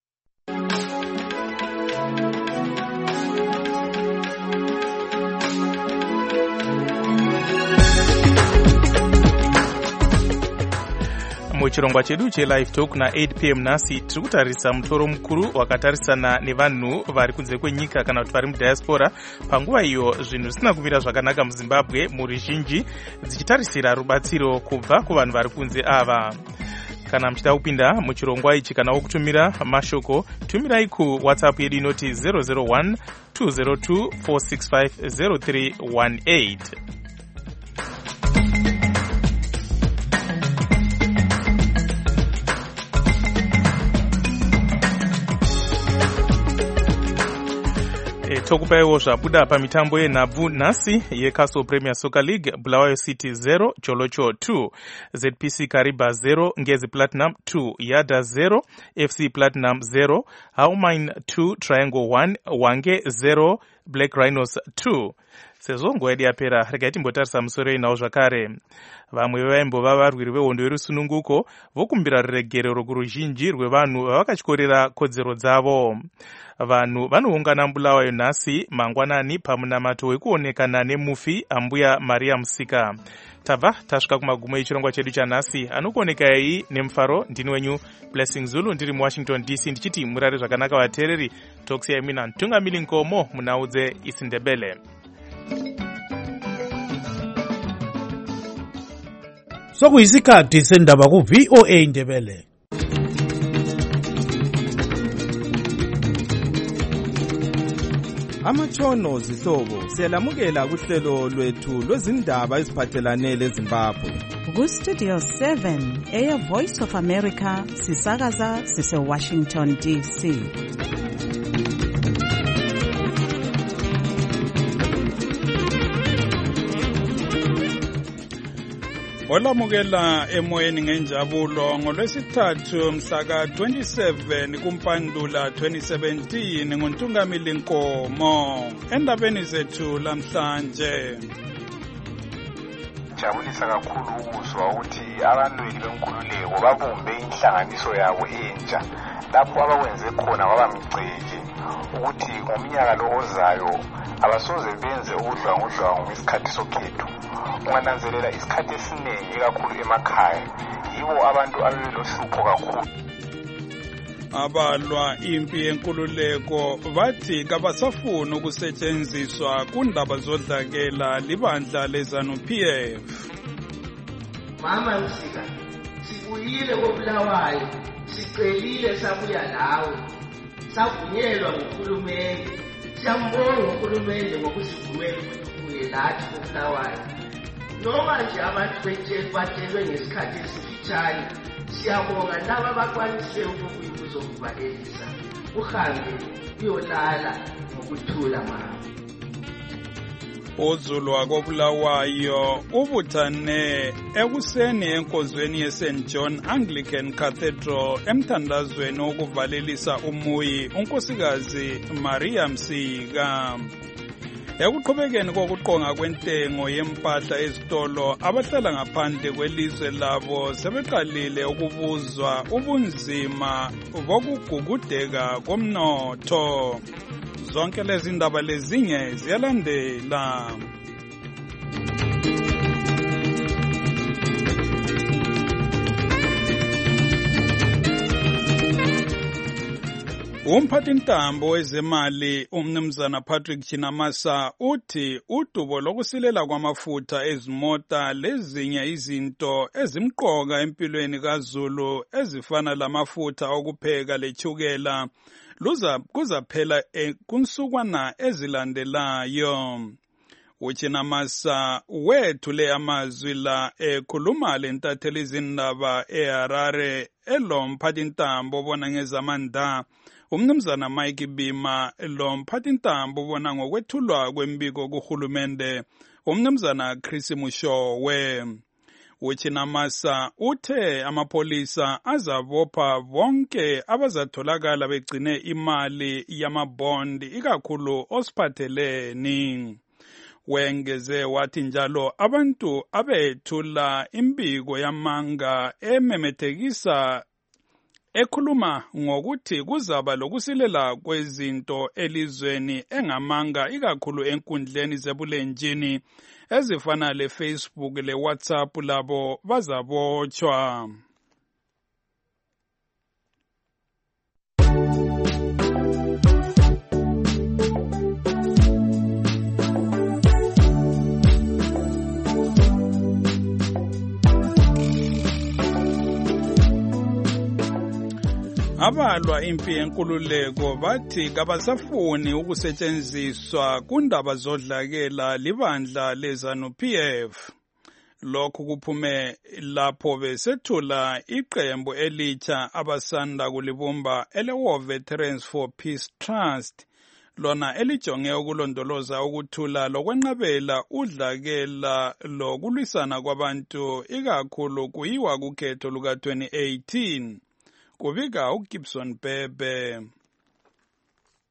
Muchirongwa chedu chelive talk na eight p m nasi tiri kutarisa mutoro mukuru wakatarisana nevanhu vari kunze kwenyika kana kuti vari mudiaspora. Panguva iyo zvinhu zvisina kumira zvakanaka muZimbabwe, mhuri zhinji dzichitarisira rubatsiro kubva kuvanhu vari kunze ava. Kana muchida kupinda muchirongwa ichi kana wokutumira mashoko, tumirai ku WhatsApp yedu inoti zero zero one two zero two four six five zero three one eight. Tokupaiwo zvabuda pamitambo yenhabvu nhasi yeCastle Premier Soccer League. Bulawayo City zero, Cholocho two, Z P C Kariba zero, Ngezi Platinum two, Yada zero, F C Platinum zero, Howmine two, Triangle one, Wange zero, Black Rhinos two. sezvo nguva yedu yapera regai timbotarisa musoro inawo zvakare. Vamwe vaimbova varwiri vehondo yerusununguko vokumbira ruregerero kuruzhinji rwevanhu vavakatyorera kodzero dzavo. Vanhu vanoungana Bulawayo nhasi mangwanani pamunamato wekuonekana nemufi ambuya Maria Musika. Tabva tasvika kumagumo echirongwa chedu chanhasi. Anokuonekai nemufaro ndini wenyu Blessing Zulu ndiri muWashington D C ndichiti murare zvakanaka vateereri. Tokusiyai mina Ntungamili Nkomo munaudze isiNdebele. Sokuyisikhathi sendaba ku V O A Ndebele. Amatshono zihlobo siyalamukela kuhlelo lwethu lwezindaba eziphathelane leZimbabwe. Ku Studio seven eya Voice of America sisakaza sise Washington D C. Olamukela emoyeni ngenjabulo ngolwesithathu mhla ka twenty-seven kuMpandula twenty seventeen ngoNtungamili Nkomo. Endabeni zethu lamhlanje jabulisa kakhulu ukuzwa ukuthi abalweli benkululeko babumbe inhlanganiso yabo entsha lapho abakwenze khona kwabamgceke ukuthi ngomnyaka lo ozayo abasoze benze udlwangudlwangu ngesikhathi sokhetho. Ungananzelela isikhathi esiningi kakhulu emakhaya yibo abantu abebelohlupho kakhulu. Abalwa impi yenkululeko bathi kabasafuni ukusetshenziswa kundaba zodlakela libandla leZanu-P F. Mama Musika, sibuyile koBulawayo, sicelile sabuya lawe. Savunyelwa nguhulumende. Siyambonga uHulumende ngokusivumela ukuthi uye lathi koBulawayo. Noma nje abantu betshela batshelwe ngesikhathi esifitshane, siyabonga laba abakwanise ukukuzokuvalelisa. Uhambe uyolala ngokuthula mama. Uzulu wakoBulawayo ubuthane ekuseni enkozweni yeSaint John Anglican Cathedral emthandazweni wokuvalelisa umuyi unkosikazi Maria Musika. Ekuqhubekeni kokuqonga kwentengo yempahla ezitolo, abahlala ngaphandle kwelizwe labo sebeqalile ukubuzwa ubunzima bokugugudeka komnotho. Zonke lezi ndaba lezinye ziyalandela. Umphathintambo wezemali umnumzana Patrick Chinamasa uthi udubo lokusilela kwamafutha ezimota lezinye izinto ezimqoka empilweni kaZulu ezifana lamafutha okupheka lechukela luza kuzaphela kunsukwana ezilandelayo. Uchinamasa wethule amazwi la ekhuluma lentatheli izindaba eHarare elo mphathintambo obona ngezamandla umnumzana Mike Bima lo mphathintambo ubona ngokwethulwa kwembiko kuhulumende umnumzana Chris Mushowe. Uchinamasa uthe amapolisa azabopha bonke abazatholakala begcine imali yamabond ikakhulu osiphatheleni. Wengeze wathi njalo abantu abethula imbiko yamanga ememethekisa ekhuluma ngokuthi kuzaba lokusilela kwezinto elizweni engamanga ikakhulu enkundleni zebulenjini ezifana leFacebook leWhatsApp labo bazabotshwa. Abalwa impi yenkululeko bathi kabasafuni ukusetshenziswa kundaba zodlakela libandla leZanu-P F. Lokhu kuphume lapho besethula iqembu elitsha abasanda kulibumba ele-War Veterans for Peace Trust, lona elijonge ukulondoloza ukuthula lokwenqabela udlakela lokulwisana kwabantu ikakhulu kuyiwa kukhetho luka twenty eighteen. Kubika uGibson Bebe.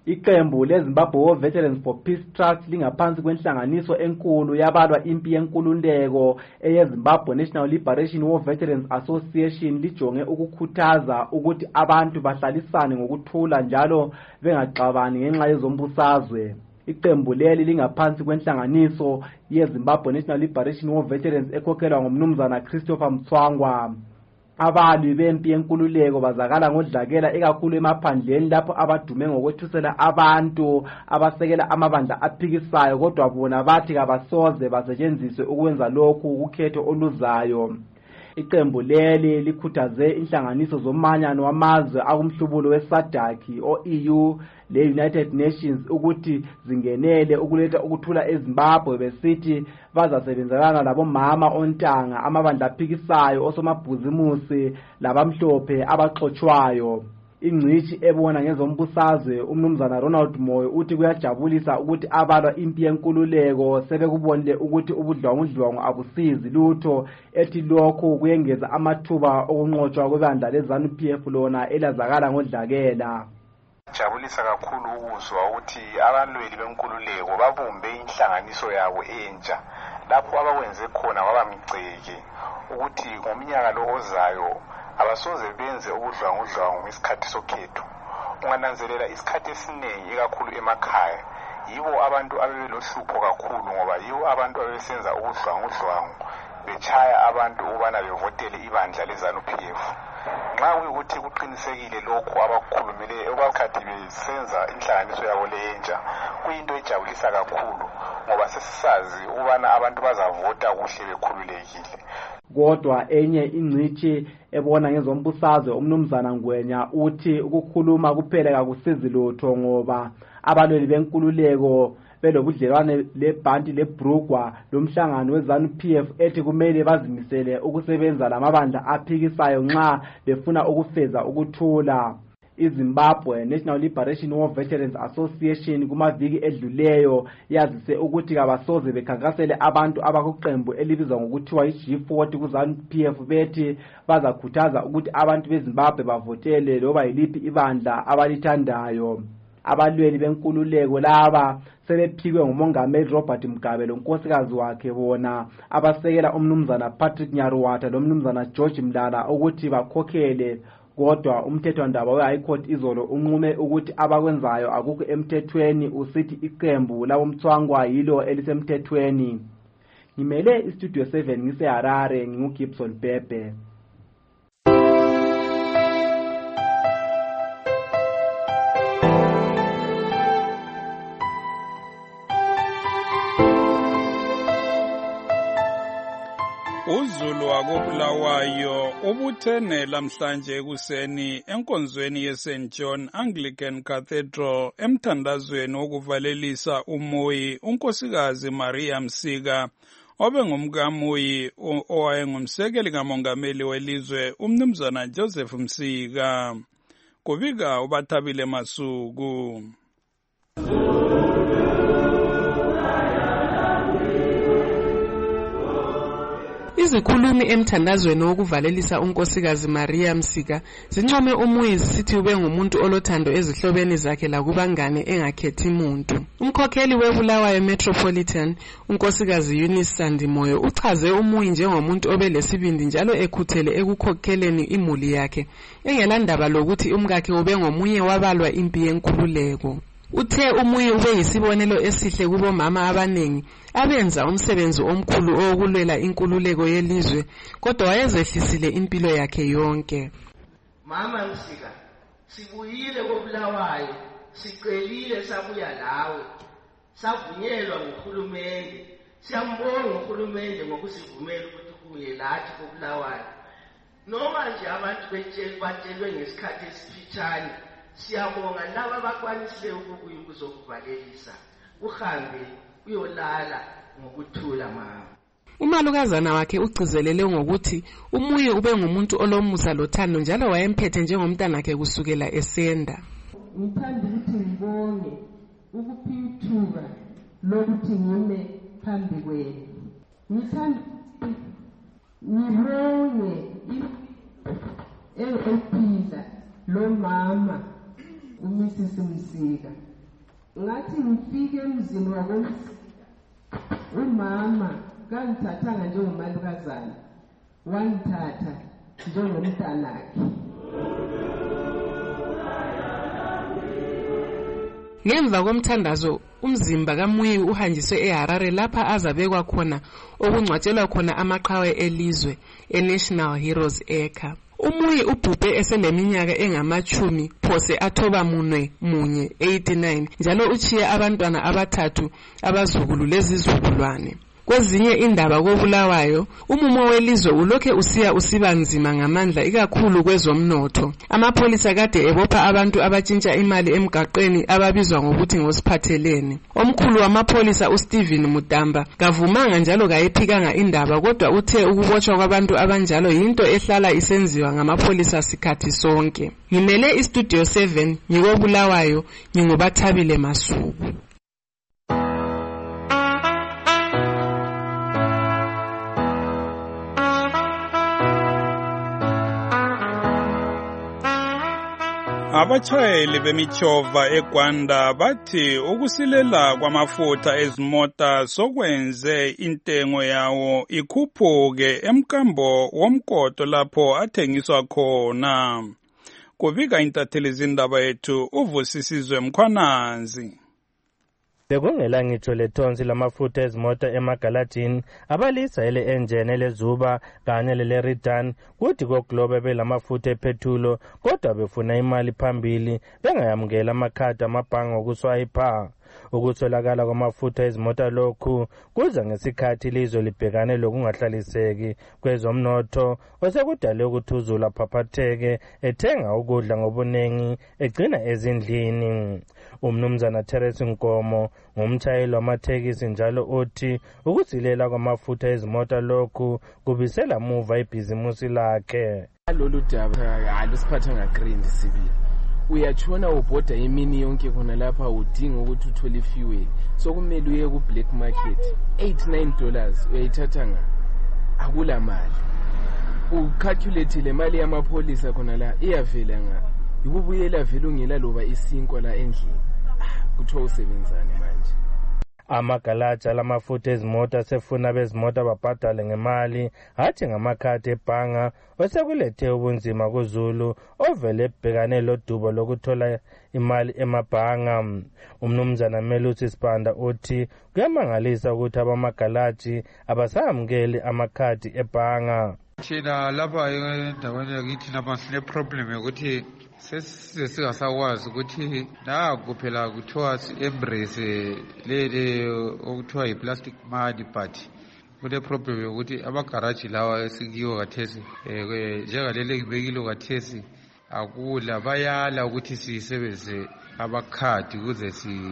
Iqembu leZimbabwe War Veterans for Peace Trust lingaphansi kwenhlanganiso enkulu yabalwa impi yenkululeko eyeZimbabwe National Liberation War Veterans Association lijonge ukukhuthaza ukuthi abantu bahlalisane ngokuthula njalo bengaxabani ngenxa yezombusazwe. Iqembu leli lingaphansi kwenhlanganiso yeZimbabwe National Liberation War Veterans ekhokhelwa ngumnumzana Christopher Mtswangwa. Abalwi bempi yenkululeko bazakala ngodlakela ekakhulu emaphandleni lapho abadume ngokwethusela abantu abasekela amabandla aphikisayo, kodwa bona bathi kabasoze basetshenziswe ukwenza lokhu ukhetho oluzayo. Iqembu leli likhuthaze inhlanganiso zomanyano wamazwe akumhlubulo weSADC o-E U le-United Nations ukuthi zingenele ukuletha ukuthula eZimbabwe, besithi bazasebenzelana labomama ontanga, amabandla aphikisayo, osomabhuzimusi labamhlophe abaxotshwayo. Ingcishi ebona ngezombusazwe umnumzana Ronald Moyo uthi kuyajabulisa ukuthi abalwa impi yenkululeko sebekubonile ukuthi ubudlwangudlwangu abusizi lutho, ethi lokho kuyengeza amathuba okunqotshwa kwebandla leZANU-P F lona elazakala ngodlakela. Jabulisa kakhulu ukuzwa ukuthi abalweli benkululeko babumbe inhlanganiso yabo entsha lapho abakwenze khona kwabamigceke ukuthi ngomnyaka lo ozayo abasoze benze ubudlwangudlwangu ngesikhathi sokhetho. Ungananzelela isikhathi esiningi ikakhulu emakhaya yibo abantu abebelohlupho kakhulu, ngoba yibo abantu abesenza ubudlwangudlwangu bechaya abantu ukubana bevotele ibandla leZANU-P F. Nxa kuyikuthi kuqinisekile lokho abakukhulumile okwasikhathi besenza inhlanganiso yabo lentsha, kuyinto ejabulisa kakhulu ngoba sesisazi ukubana abantu bazavota kuhle bekhululekile. Kodwa enye ingcithi ebona ngezombusazwe umnumzana Ngwenya uthi ukukhuluma kuphela kakusizi lutho, ngoba abalweli benkululeko belobudlelwane lebhanti leBrugwa lomhlangano weZANU-P F ethi kumele bazimisele ukusebenza lamabandla aphikisayo nxa befuna ukufeza ukuthula. iZimbabwe National Liberation War Veterans Association kumaviki edluleyo yazise ukuthi kabasoze bekhankasele abantu abakuqembu elibizwa ngokuthiwa yi-G forty kuZANU-P F bethi bazakhuthaza ukuthi abantu beZimbabwe bavotele loba yiliphi ibandla abalithandayo. Abalweli benkululeko laba sebephikwe ngumongameli Robert Mugabe lonkosikazi wakhe bona abasekela umnumzana Patrick Nyaruwata lomnumzana George Mlala ukuthi bakhokhele, kodwa umthethwandaba we-High Court izolo unqume ukuthi abakwenzayo akukho emthethweni, usithi iqembu labomthwangwa yilo elisemthethweni. Ngimele istudio seven ngiseHarare, nginguGibson Pepe. uZulu wakobulawayo ubuthene lamhlanje ekuseni enkonzweni yeSaint John Anglican Cathedral emthandazweni wokuvalelisa uMoyi unkosikazi Maria Msika obengumkaMoyi owayengumsekeli kamongameli welizwe umnumzana Joseph Msika. Kubika uBathabile Masuku. Izikhulumi emthandazweni wokuvalelisa unkosikazi Maria Msika zincome uMoyi zisithi ube ngumuntu olothando ezihlobeni zakhe lakubangane engakhethi umuntu. Umkhokheli webulawayo Metropolitan unkosikazi Eunice Sandimoyo uchaze uMoyi njengomuntu obelesibindi njalo ekhuthele ekukhokheleni imuli yakhe engelandaba lokuthi umkakhe ube ngomunye wabalwa impi yenkululeko. Uthe uMoyi ube yisibonelo esihle kubomama abanengi abenza umsebenzi omkhulu owokulwela inkululeko yelizwe, kodwa wayezehlisile impilo yakhe yonke. Mama Msika, sibuyile kobulawayo, sicelile sabuya lawe, savunyelwa nguhulumende. Siyambonga uHulumende ngokusivumela ukuthi kuye lathi kobulawayo. Noma nje abantu betshela batshelwe ngesikhathi esifitshane, siyabonga laba abakwanisile ukubuya ukuzokuvalelisa. Uhambe uyolala ngokuthula mama. Umalukazana wakhe ugcizelele ngokuthi uMoyi ube ngumuntu olomusa lothando njalo wayemphethe njengomntanakhe kusukela esenda. Ngithanda ukuthi ngibonge ukuphiwa lokuthi ngime phambi kwenu. Ngithanda ngibonge ephila lo mama uMisisi Msika ngathi ngifike emzini wakomuzi umama kangithathanga njengomalukazana wangithatha njengomntanakhe. Ngemva komthandazo umzimba kaMuyi uhanjiswe eHarare lapha azabekwa khona okungcwatshelwa khona amaqhawe elizwe eNational Heroes Acre. Umuyi ubhubhe eseneminyaka engamachumi phose athoba munwe munye eighty-nine njalo uchiye abantwana abathathu abazukulu lezizukulwane. Kwezinye indaba koBulawayo umumo welizwe ulokhe usiya usiba nzima ngamandla ikakhulu kwezomnotho. Amapholisa kade ebopha abantu abatshintsha imali emgaqweni ababizwa ngokuthi ngosiphathelene. Omkhulu wamapholisa uSteven Mudamba kavumanga njalo kayiphikanga indaba kodwa uthe ukubotshwa kwabantu abanjalo yinto ehlala isenziwa ngamapholisa sikhathi sonke. Ngimele iStudio seven ngikoBulawayo ngingobathabile Masuku. Abatshayeli bemichova eGwanda bathi ukusilela kwamafutha ezimota sokwenze intengo yawo ikhuphuke emkambo womkoto lapho athengiswa khona. Kubika intatheli zindaba yethu uvusisizwe Mkhwananzi. Bekungela ngitsho lethonsi lamafutha ezimota emagalajini abalisa ele engine elezuba kanye leleridan kuthi koGlobe belamafutha ephethulo kodwa befuna imali phambili bengayamukela amakhadi amabhangi okuswayipha. Ukutholakala kwamafutha ezimota lokhu kuza ngesikhathi ilizwe libhekane lokungahlaliseki kwezomnotho osekudale ukuthuzula phaphatheke ethenga ukudla ngobunengi egcina ezindlini. Umnumzana Terence Nkomo ngumtshayeli wamathekisi njalo uthi ukusilela kwamafutha ezimota lokhu kubisela muva ibhizimusi lakhe. Lolu daba alusiphatha ngagrand sibili. Uyachona ubhoda imini yonke khona lapha udinga ukuthi uthole fuel. So kumele uye ku black market eight nine dollars uyayithatha nga akula mali. Ucalculate le mali yamapholisa khona la iyavela nga. Yikubuyela vele ungela loba isinko la endlini. Kuthiwa usebenzane manje. Amagalaja lamafutha ezimota sefuna bezimota babhadale ngemali hathi ngamakhadi ebhanga osekulethe ubunzima kuZulu ovele ebhekane lodubo lokuthola imali emabhanga. Umnumzana Melusi Sibanda uthi kuyamangalisa ukuthi abamagalaji abasamukeli amakhadi ebhanga. Thina lapha endaweni yakithi lapha sine problem yokuthi sesingasakwazi ukuthi naku phela kuthiwa si-embrace lele okuthiwa yi-plastic money but kune problem yokuthi amagaraji lawa esikiwo kathesi njengalele ngibekile kathesi akula bayala ukuthi sisebenzise amakhadi ukuze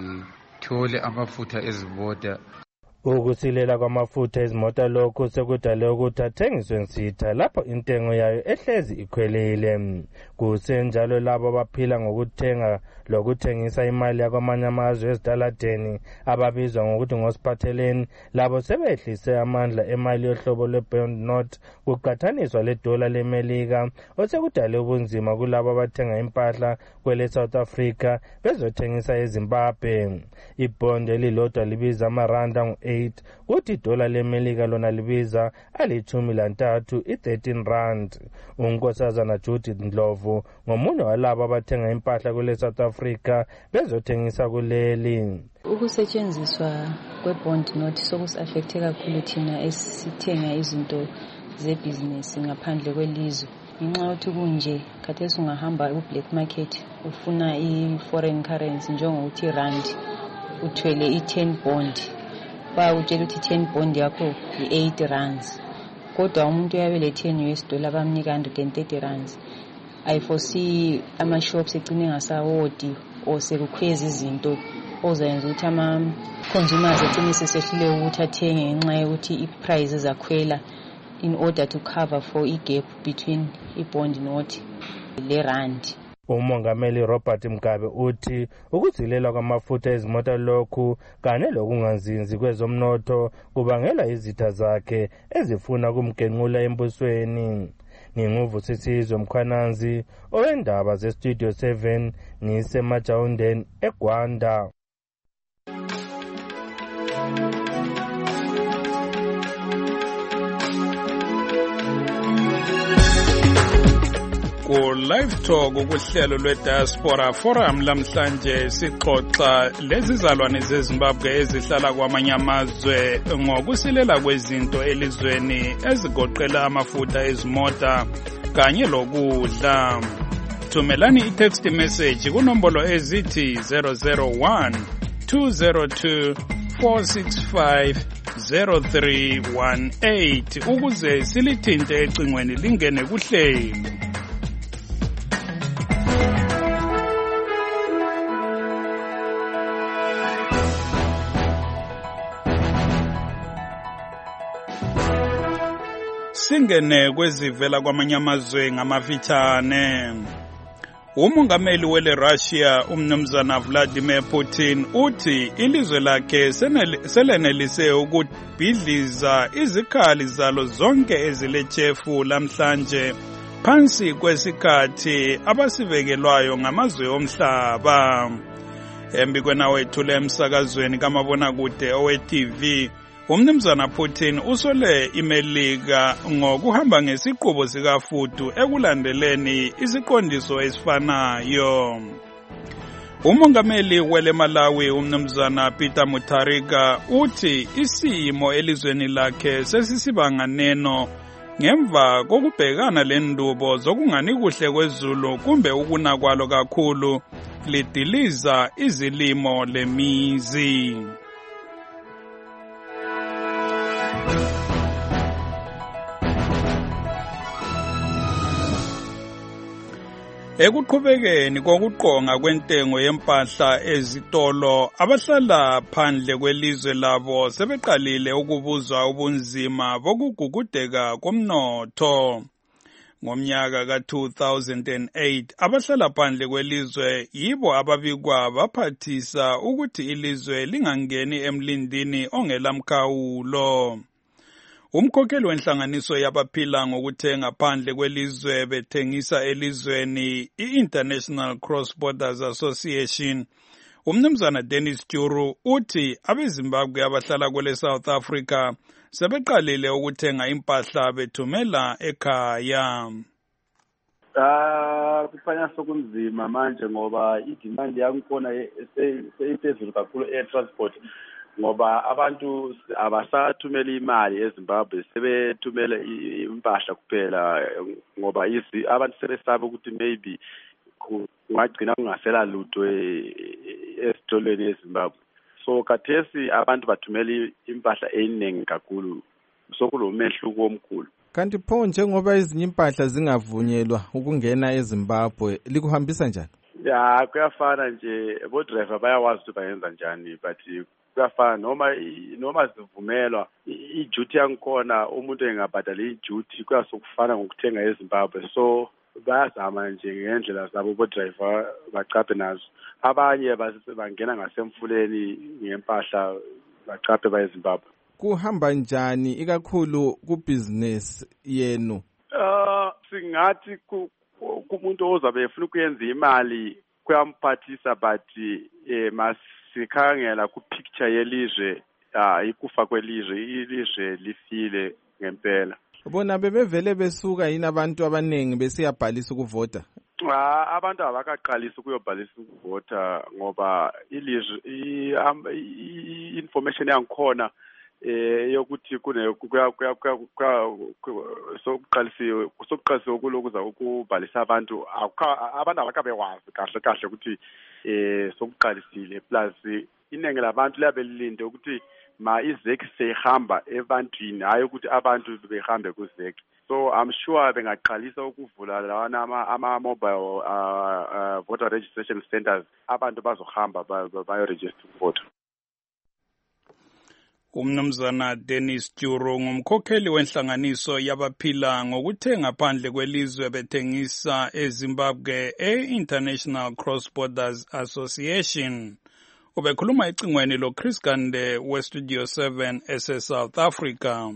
sithole amafutha ezimota. Ukusilela kwamafutha ezimota lokhu sekudale ukuthi athengiswe nsitha lapho intengo yayo ehlezi ikhwelile. Kusenjalo labo abaphila ngokuthenga lokuthengisa imali yakwamanye amazwe ezitaladeni ababizwa ngokuthi ngosiphatheleni labo sebehlise amandla emali yohlobo lwe-bond note kuqathaniswa ledola leMelika osekudale ubunzima kulabo abathenga impahla kwele South Africa bezothengisa eZimbabwe. Ibond elilodwa libiza amaranda ngu eight kuthi idola leMelika lona libiza alithumi lantathu i-thirteen rand. Unkosazana Judith Ndlovu ngomunye walabo abathenga impahla kule South Africa bezothengisa kuleli. Ukusetshenziswa kwe-bond note sokusi-affecte kakhulu thina esithenga izinto zebhizinesi ngaphandle kwelizwe. Ngenxa yokuthi kunje khathesi ungahamba ku-black market ufuna i-foreign currency njengokuthi rand uthwele i-ten bond bayakutshela ukuthi ten bond yakho i-eight rands kodwa umuntu uyabe le-ten U S dollar bamnika one hundred thirty rands. I foresee ama-shops egcine ngasawodi or sekukhweza izinto ozayenza ukuthi ama-consumers egcine sesehluleka ukuthi athenge ngenxa yokuthi i-price zakhwela in order to cover for i-gap between i-bond note le-rand. Umongameli Robert Mugabe uthi ukuzilela kwamafutha ezimota lokhu kanye lokungazinzi kwezomnotho kubangela izitha zakhe ezifuna kumgenqula embusweni. Nginguvusisizwe Mkhwananzi owendaba zeStudio seven ngisemajawundeni eGwanda. ku Live Talk ukuhlelo lwe-Diaspora Forum lamhlanje sixoxa lezizalwane zeZimbabwe ezihlala kwamanye amazwe ngokusilela kwezinto elizweni ezigoqela amafutha ezimota kanye lokudla. Thumelani i-text message kunombolo ezithi zero zero one two zero two four six five zero three one eight ukuze silithinte ecingweni lingene kuhlelo. Singene kwezivela kwamanye amazwe ngamafitshane. Umongameli wele Russia umnumzana Vladimir Putin uthi ilizwe lakhe selenelise ukubhidliza izikhali zalo zonke ezilechefu lamhlanje phansi kwesikhathi abasivekelwayo ngamazwe omhlaba. Embikweni wethule emsakazweni kamabonakude owe-T V umnumzana Putin usole imelika ngokuhamba ngesiqubo sikafudu ekulandeleni isiqondiso esifanayo. Umongameli wele Malawi umnumzana Peter Mutharika uthi isimo elizweni lakhe sesisibanganeno ngemva kokubhekana lendubo zokungani kuhle kwezulu kumbe ukuna kwalo kakhulu lidiliza izilimo lemizi. Ekuqhubekeni kokuqonga kwentengo yempahla ezitolo, abahlala phandle kwelizwe labo sebeqalile ukubuzwa ubunzima bokugugudeka komnotho. Ngomnyaka ka two thousand eight, abahlala phandle kwelizwe yibo ababikwa baphathisa ukuthi ilizwe lingangeni emlindini ongelamkhawulo. Umkhokheli wenhlanganiso yabaphila ngokuthenga phandle kwelizwe bethengisa elizweni i-International Cross Borders Association, umnumzana Dennis Juru uthi abeZimbabwe abahlala kwele South Africa sebeqalile ukuthenga impahla bethumela ekhaya. Ah, kuphanya sokunzima manje ngoba idemand yakhona seyiphezulu kakhulu air transport. Ngoba abantu abasathumela imali eZimbabwe sebethumela impahla kuphela ngoba izi abantu sebesaba ukuthi maybe kungagcina kungasela lutho esitolweni eZimbabwe. So kathesi abantu bathumela impahla eningi kakhulu sokulomehluko omkhulu. Kanti pho njengoba ezinye impahla zingavunyelwa ukungena eZimbabwe likuhambisa njani? Ya kuyafana nje bo driver bayawazi ukuthi bayenza njani but kuyafana noma noma sivumelwa i-duty yangikhona umuntu engabhadala i-duty kuyasokufana ngokuthenga eZimbabwe. So bayazama nje ngendlela zabo bo driver bacaphe nazo. Abanye bangena ngasemfuleni ngempahla bacaphe baye eZimbabwe. Kuhamba njani ikakhulu ku-business yenu? Uh singathi kumuntu ozabe efuna ukuyenza imali kuyamphathisa but eh mas sikhangela ku picture yelizwe ah ikufa kwelizwe ilizwe lifile ngempela. Bona bebevele besuka yini abantu abanengi besiyabhalisa ukuvota? Ah abantu abakaqalisa ukuyobhalisa ukuvota ngoba ilizwe i-information yangikhona eh yokuthi kune kuya kuya sokuqalisiwe sokuqalisiwe kulokuza ukubhalisa abantu abantu abakabe wazi kahle kahle ukuthi eh sokuqalisile plus iningi labantu labe lilinde ukuthi ma izeki sehamba ebantwini hayi ukuthi abantu behambe kuzeki. So I'm sure bengaqalisa ukuvula lawana ama, ama mobile uh, uh, voter registration centers abantu bazohamba bayo register vote. Umnumzana Dennis Juru ngumkhokheli wenhlanganiso yabaphila ngokuthenga phandle kwelizwe bethengisa eZimbabwe e-International Cross Borders Association. Ubekhuluma ecingweni lo Chris Gande we Studio seven ese South Africa.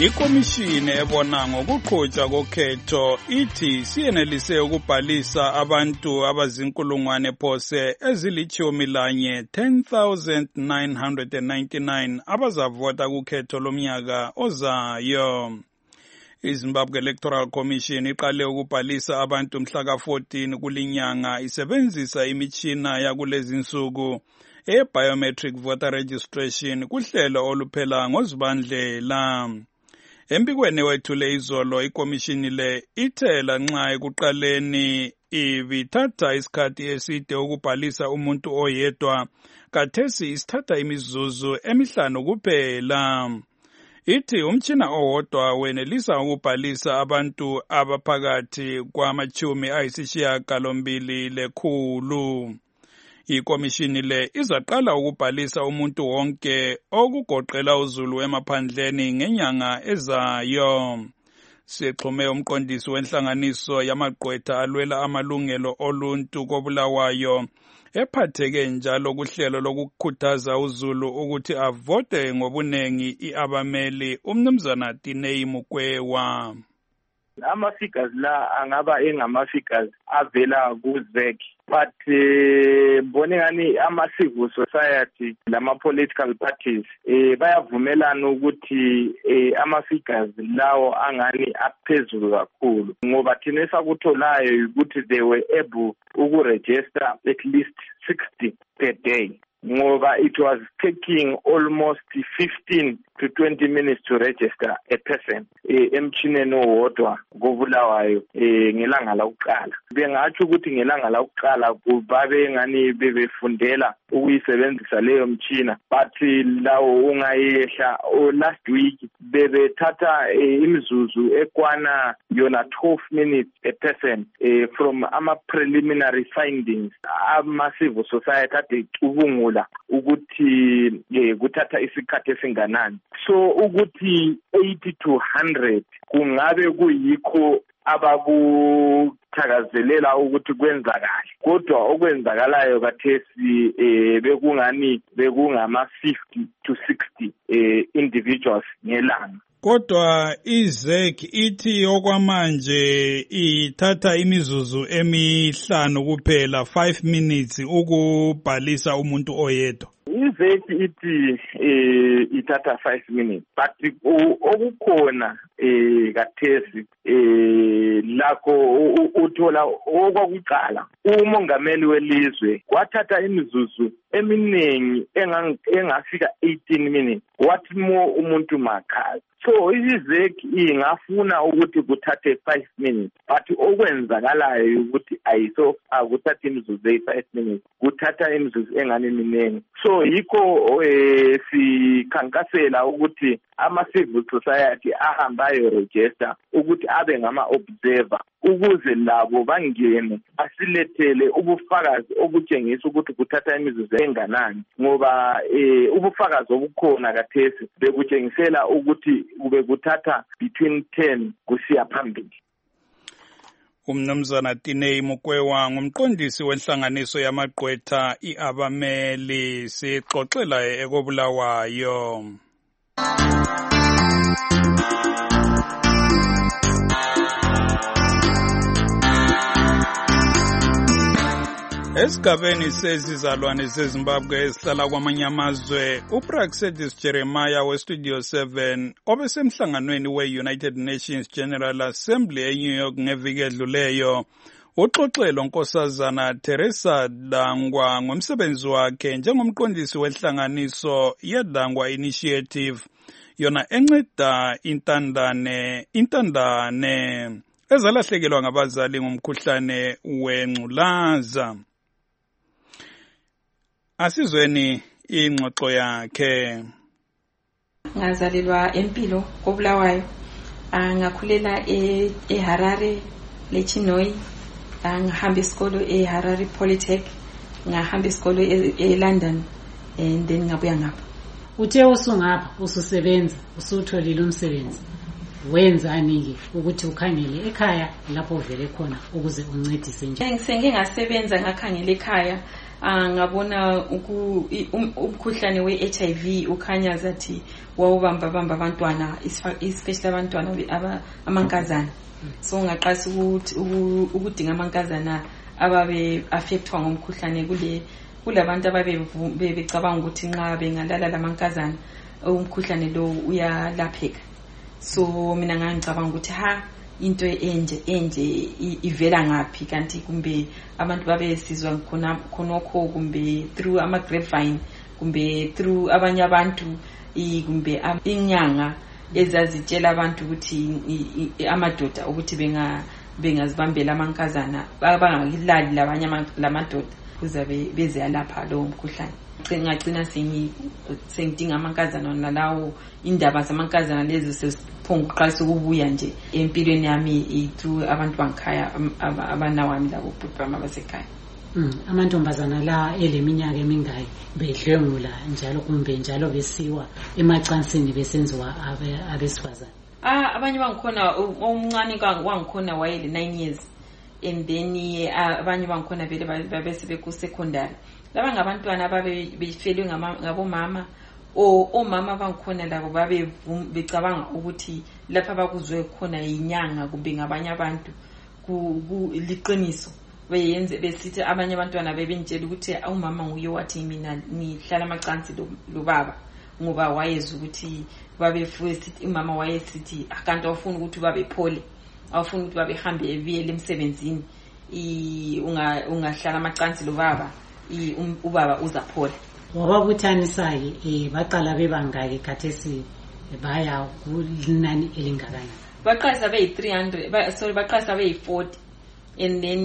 Ikomishini ebona ngokuqhutshwa kokhetho ithi siyenelise ukubhalisa abantu abazinkulungwane phose ezilichumi lanye ten thousand nine hundred ninety-nine abazavota kukhetho lomnyaka ozayo. iZimbabwe Electoral Commission iqale ukubhalisa abantu mhla ka fourteen kulinyanga isebenzisa imitshina yakulezi nsuku e-biometric voter registration kuhlelo oluphela ngozibandlela. Empikweni wethule izolo ikomishini le ithela nxa ekuqaleni ibithatha isikhathi eside ukubhalisa umuntu oyedwa, kathesi isithatha imizuzu emihlanu kuphela. Ithi umtshina owodwa wenelisa ukubhalisa abantu abaphakathi kwamachumi ayisishiyagalombili lekhulu. Ikomishini le izaqala ukubhalisa umuntu wonke okugoqela uZulu emaphandleni ngenyanga ezayo. Sixhume umqondisi wenhlanganiso yamagqwetha alwela amalungelo oluntu koBulawayo ephatheke njalo kuhlelo lokukhuthaza uZulu ukuthi avote ngobunengi iabameli uMnumzana Tinei Mukwewa. Ama-figures la angaba engama-figures avela ku-Z E C, but mbone ngani ama-civil society lama-political parties eh bayavumelana ukuthi eh ama-figures lawo angani aphezulu kakhulu, ngoba thina esakutholayo ukuthi they were able ukuregister at least sixty per day, ngoba it was taking almost fifteen to twenty minutes to register a person emchineni owodwa koBulawayo ngelanga lokuqala. Bengathi ukuthi ngelanga lokuqala kubabe ngani bebefundela ukuyisebenzisa leyo mchina, but lawo ungayehla last week bebethatha imizuzu ekwana yona twelve minutes a person from ama preliminary findings ama civil society ade ubungula ukuthi kuthatha isikhathi esinganani. So ukuthi eighty to one hundred kungabe kuyikho abakuthakazelela ukuthi kwenzakala, kodwa okwenzakalayo kathesi eh bekungani bekungama fifty to sixty eh individuals ngelanga. Kodwa iZ E C ithi okwamanje ithatha imizuzu emihlanu kuphela five minutes ukubhalisa umuntu oyedwa. iZ E C ithi eh ithatha five minutes, but okukhona eh kathesi eh lakho uthola okwakuqala umongameli welizwe wathatha imizuzu eminingi engafika eighteen minutes, wathi mo umuntu makhazi. So iZ E C ingafuna ukuthi kuthathe five minutes, but okwenzakalayo ukuthi ayiso akuthatha imizuzu e five minutes, kuthatha imizuzu engane miningi. So yikho eh sikhankasela ukuthi ama civil society ahambayo register ukuthi abe ngama observer ukuze labo bangene asilethele ubufakazi obutshengisa ukuthi kuthatha imizuzu enganani, ngoba eh ubufakazi obukhona kathesi bekutshengisela ukuthi kube kuthatha between ten kusiya phambili. Umnumzana Tinei Mukwewa ngumqondisi wenhlanganiso yamagqwetha iabameli, sixoxela ekoBulawayo. Esigabeni sezizalwane zeZimbabwe ezihlala kwamanye amazwe, uPraxedis Jeremiah weStudio seven obesemhlanganweni we-United Nations General Assembly eNew York ngeviki edluleyo uxoxelo Nkosazana Teresa Dangwa ngomsebenzi wakhe njengomqondisi wenhlanganiso yeDangwa Initiative, yona enceda intandane intandane ezalahlekelwa ngabazali ngomkhuhlane wengculaza. Asizweni ingxoxo yakhe. Ngazalelwa empilo koBulawayo, ngakhulela eHarare leChinoi, ngahamba isikolo eHarare Polytech, ngahamba isikolo eLondon, and then ngabuya ngapha. Uthe usungapha ususebenza usutholile umsebenzi, wenzani ke ukuthi ukhangele ekhaya lapho vele khona ukuze uncedise nje? Ngisenge ngasebenza ngakhangela ekhaya ngabona umkhuhlane we-H I V ukhanya zathi wawubamba bamba abantwana especially abantwana amankazana. So ngaqasa ukuthi ukudinga amankazana ababe affectwa ngomkhuhlane kule kulabantu ababe becabanga ukuthi nxa bengalala lamankazana umkhuhlane lo uyalapheka. So mina ngangicabanga ukuthi ha into enje enje ivela ngaphi kanti kumbe abantu babe sizwa khona khonokho kumbe through ama grapevine kumbe through abanye abantu kumbe inyanga ezazitshela abantu ukuthi amadoda ukuthi benga bengazibambela amankazana bangakilali labanye lamadoda kuzabe beziyalapha lo mkhuhlane. Ngagcina sengi sengidinga amankazana nalawo indaba zamankazana lezi sesiphonguqalisa ukubuya nje empilweni yami through abantu bangikhaya abanawami labo bhutbama basekhaya. Mm, amantombazana la eleminyaka emingaki bedlwengula njalo kumbe njalo besiwa emacansini besenziwa abesifazana. Ah, abanye bangikhona omncane wangikhona wayele nine years and then abanye bangikhona vele babese beku secondary. Laba ngabantwana ababe befelwe ngabomama o omama bangikhona labo babe becabanga ukuthi lapha bakuzwe khona inyanga kumbe ngabanye abantu ku liqiniso beyenze besithi abanye abantwana bebenjela ukuthi umama nguye wathi mina nihlala amacansi lo baba ngoba wayeza ukuthi babe futhi umama wayesithi akanti awufuni ukuthi babe phole awufuni ukuthi babe hambe eviyele emsebenzini i unga ungahlala amacansi lo baba i ubaba uzaphola. Wababuthanisa ke baqala bebangaki khathesi baya kunani elingakana? Baqasa be three hundred sorry baqasa be forty and then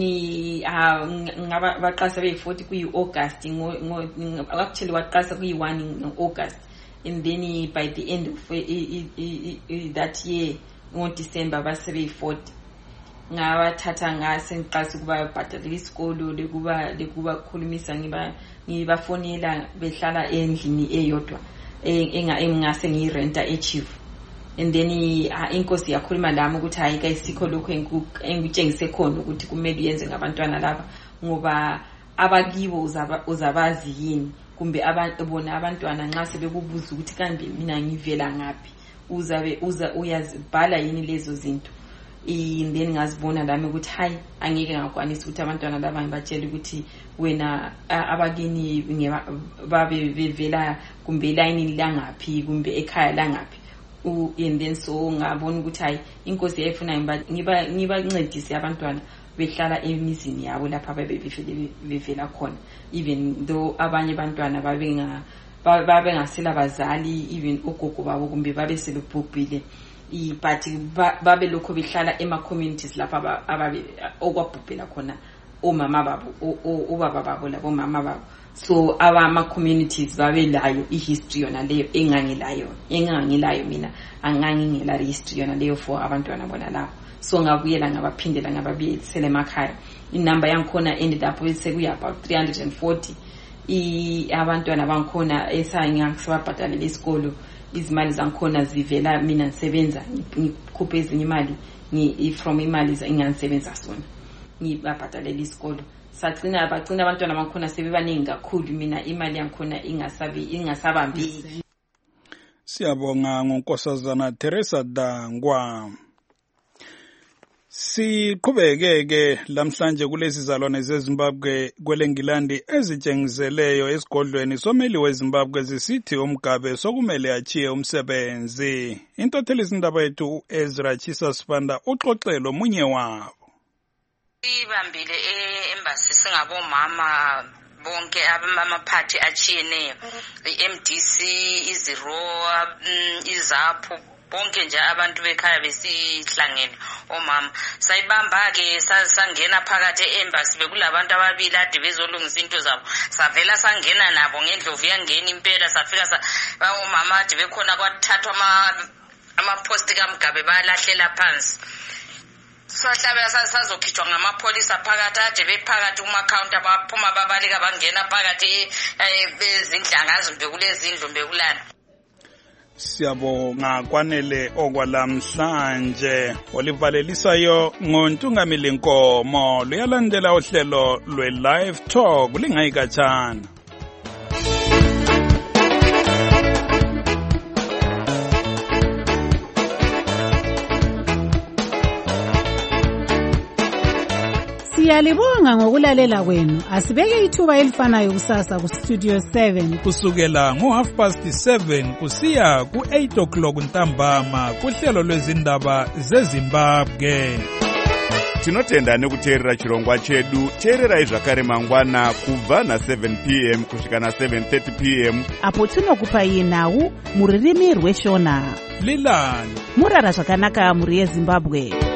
ngaba baqasa be forty ku August ngo actually waqasa ku one in August and then by the end of that year ngo December basebe forty. Ngabathatha ngase ngiqasa kuba bhadala isikolo lekuba lekuba khulumisa ngiba ngibafonela behlala endlini eyodwa enga engase ngirenta echief and then inkosi yakhuluma lami ukuthi hayi kayisikho lokho engikutshengise khona ukuthi kumele yenze ngabantwana laba ngoba abakibo uzabazi yini kumbe abantu bona abantwana nxa sebekubuza ukuthi kambe mina ngivela ngapi uzabe uza uyazibhala yini lezo zinto. And then ngazibona lami ukuthi hayi angeke ngakwanisa ukuthi abantwana laba ngibatshela ukuthi wena abakini babe bevela kumbe line langaphi kumbe ekhaya langaphi. And then so ngabona ukuthi hayi inkosi yayifuna ngiba ngibancedise abantwana behlala emizini yabo lapha babe bevela khona even though abanye abantwana babenga babe ngasela bazali even ugogo babo kumbe babe selubhubhile but babe lokho behlala ema communities lapha ababe okwabhubhela khona omama babo obaba babo labo mama babo. So ama communities babe layo ihistory yona leyo engangilayo engangilayo mina angangingela history yona leyo for abantwana bona lapho. So ngabuyela ngabaphindela ngababuyisela emakhaya. Inamba yangikhona ended up sekuya about three hundred forty I abantwana bangikhona esayingasibabhadalela isikolo izimali zangikhona zivela mina ngisebenza ngikhuphe ezinye imali ngi from imali engangisebenza sona ngibabhadalela isikolo. Sagcina abagcina abantwana bangikhona sebebaningi kakhulu mina imali yangikhona ingasabi ingasabambiki. Siyabonga ngonkosazana Teresa Dangwa. Siqhubekeke lamhlanje kulezi zalwane zeZimbabwe kwelengilandi ezitshengiseleyo esigodlweni someli weZimbabwe zisithi umgabe sokumele achiye umsebenzi. Intotheli izindaba yethu Ezra Chisa Sibanda uxoxelo munye wabo. Sibambile e-embassy singabomama bonke amaphathi achiyeneyo i-M D C iziro izapho bonke nje abantu bekhaya besihlangene omama sayibamba ke sangena phakathi e-embassy bekulabantu ababili ade bezolungisa into zabo savela sangena nabo ngendlovu yangena impela safika sa omama ade bekhona kwathathwa ama amapost kaMgabe bayalahlela phansi. Sahlabela sazokhithwa ngamapholisa phakathi ade bephakathi kuma counter baphuma babalika bangena phakathi bezindlangazo bekulezindlu bekulana. Siyabonga kwanele okwalamhlanje olivalelisayo ngontungamili Nkomo luyalandela uhlelo lwe-Live Talk lingayikatshana. Siyalibonga ngokulalela kwenu. Asibeke ithuba elifanayo kusasa ku Studio seven kusukela ngo half past seven kusiya ku eight o'clock ntambama kuhlelo lwezindaba zeZimbabwe. Tinotenda nekuteerera chirongwa chedu. Teererai zvakare mangwana kubva na seven p m kusvika na seven thirty p m apo tinokupai nhau muririmi rweshona. Lilani murara zvakanaka muri yeZimbabwe.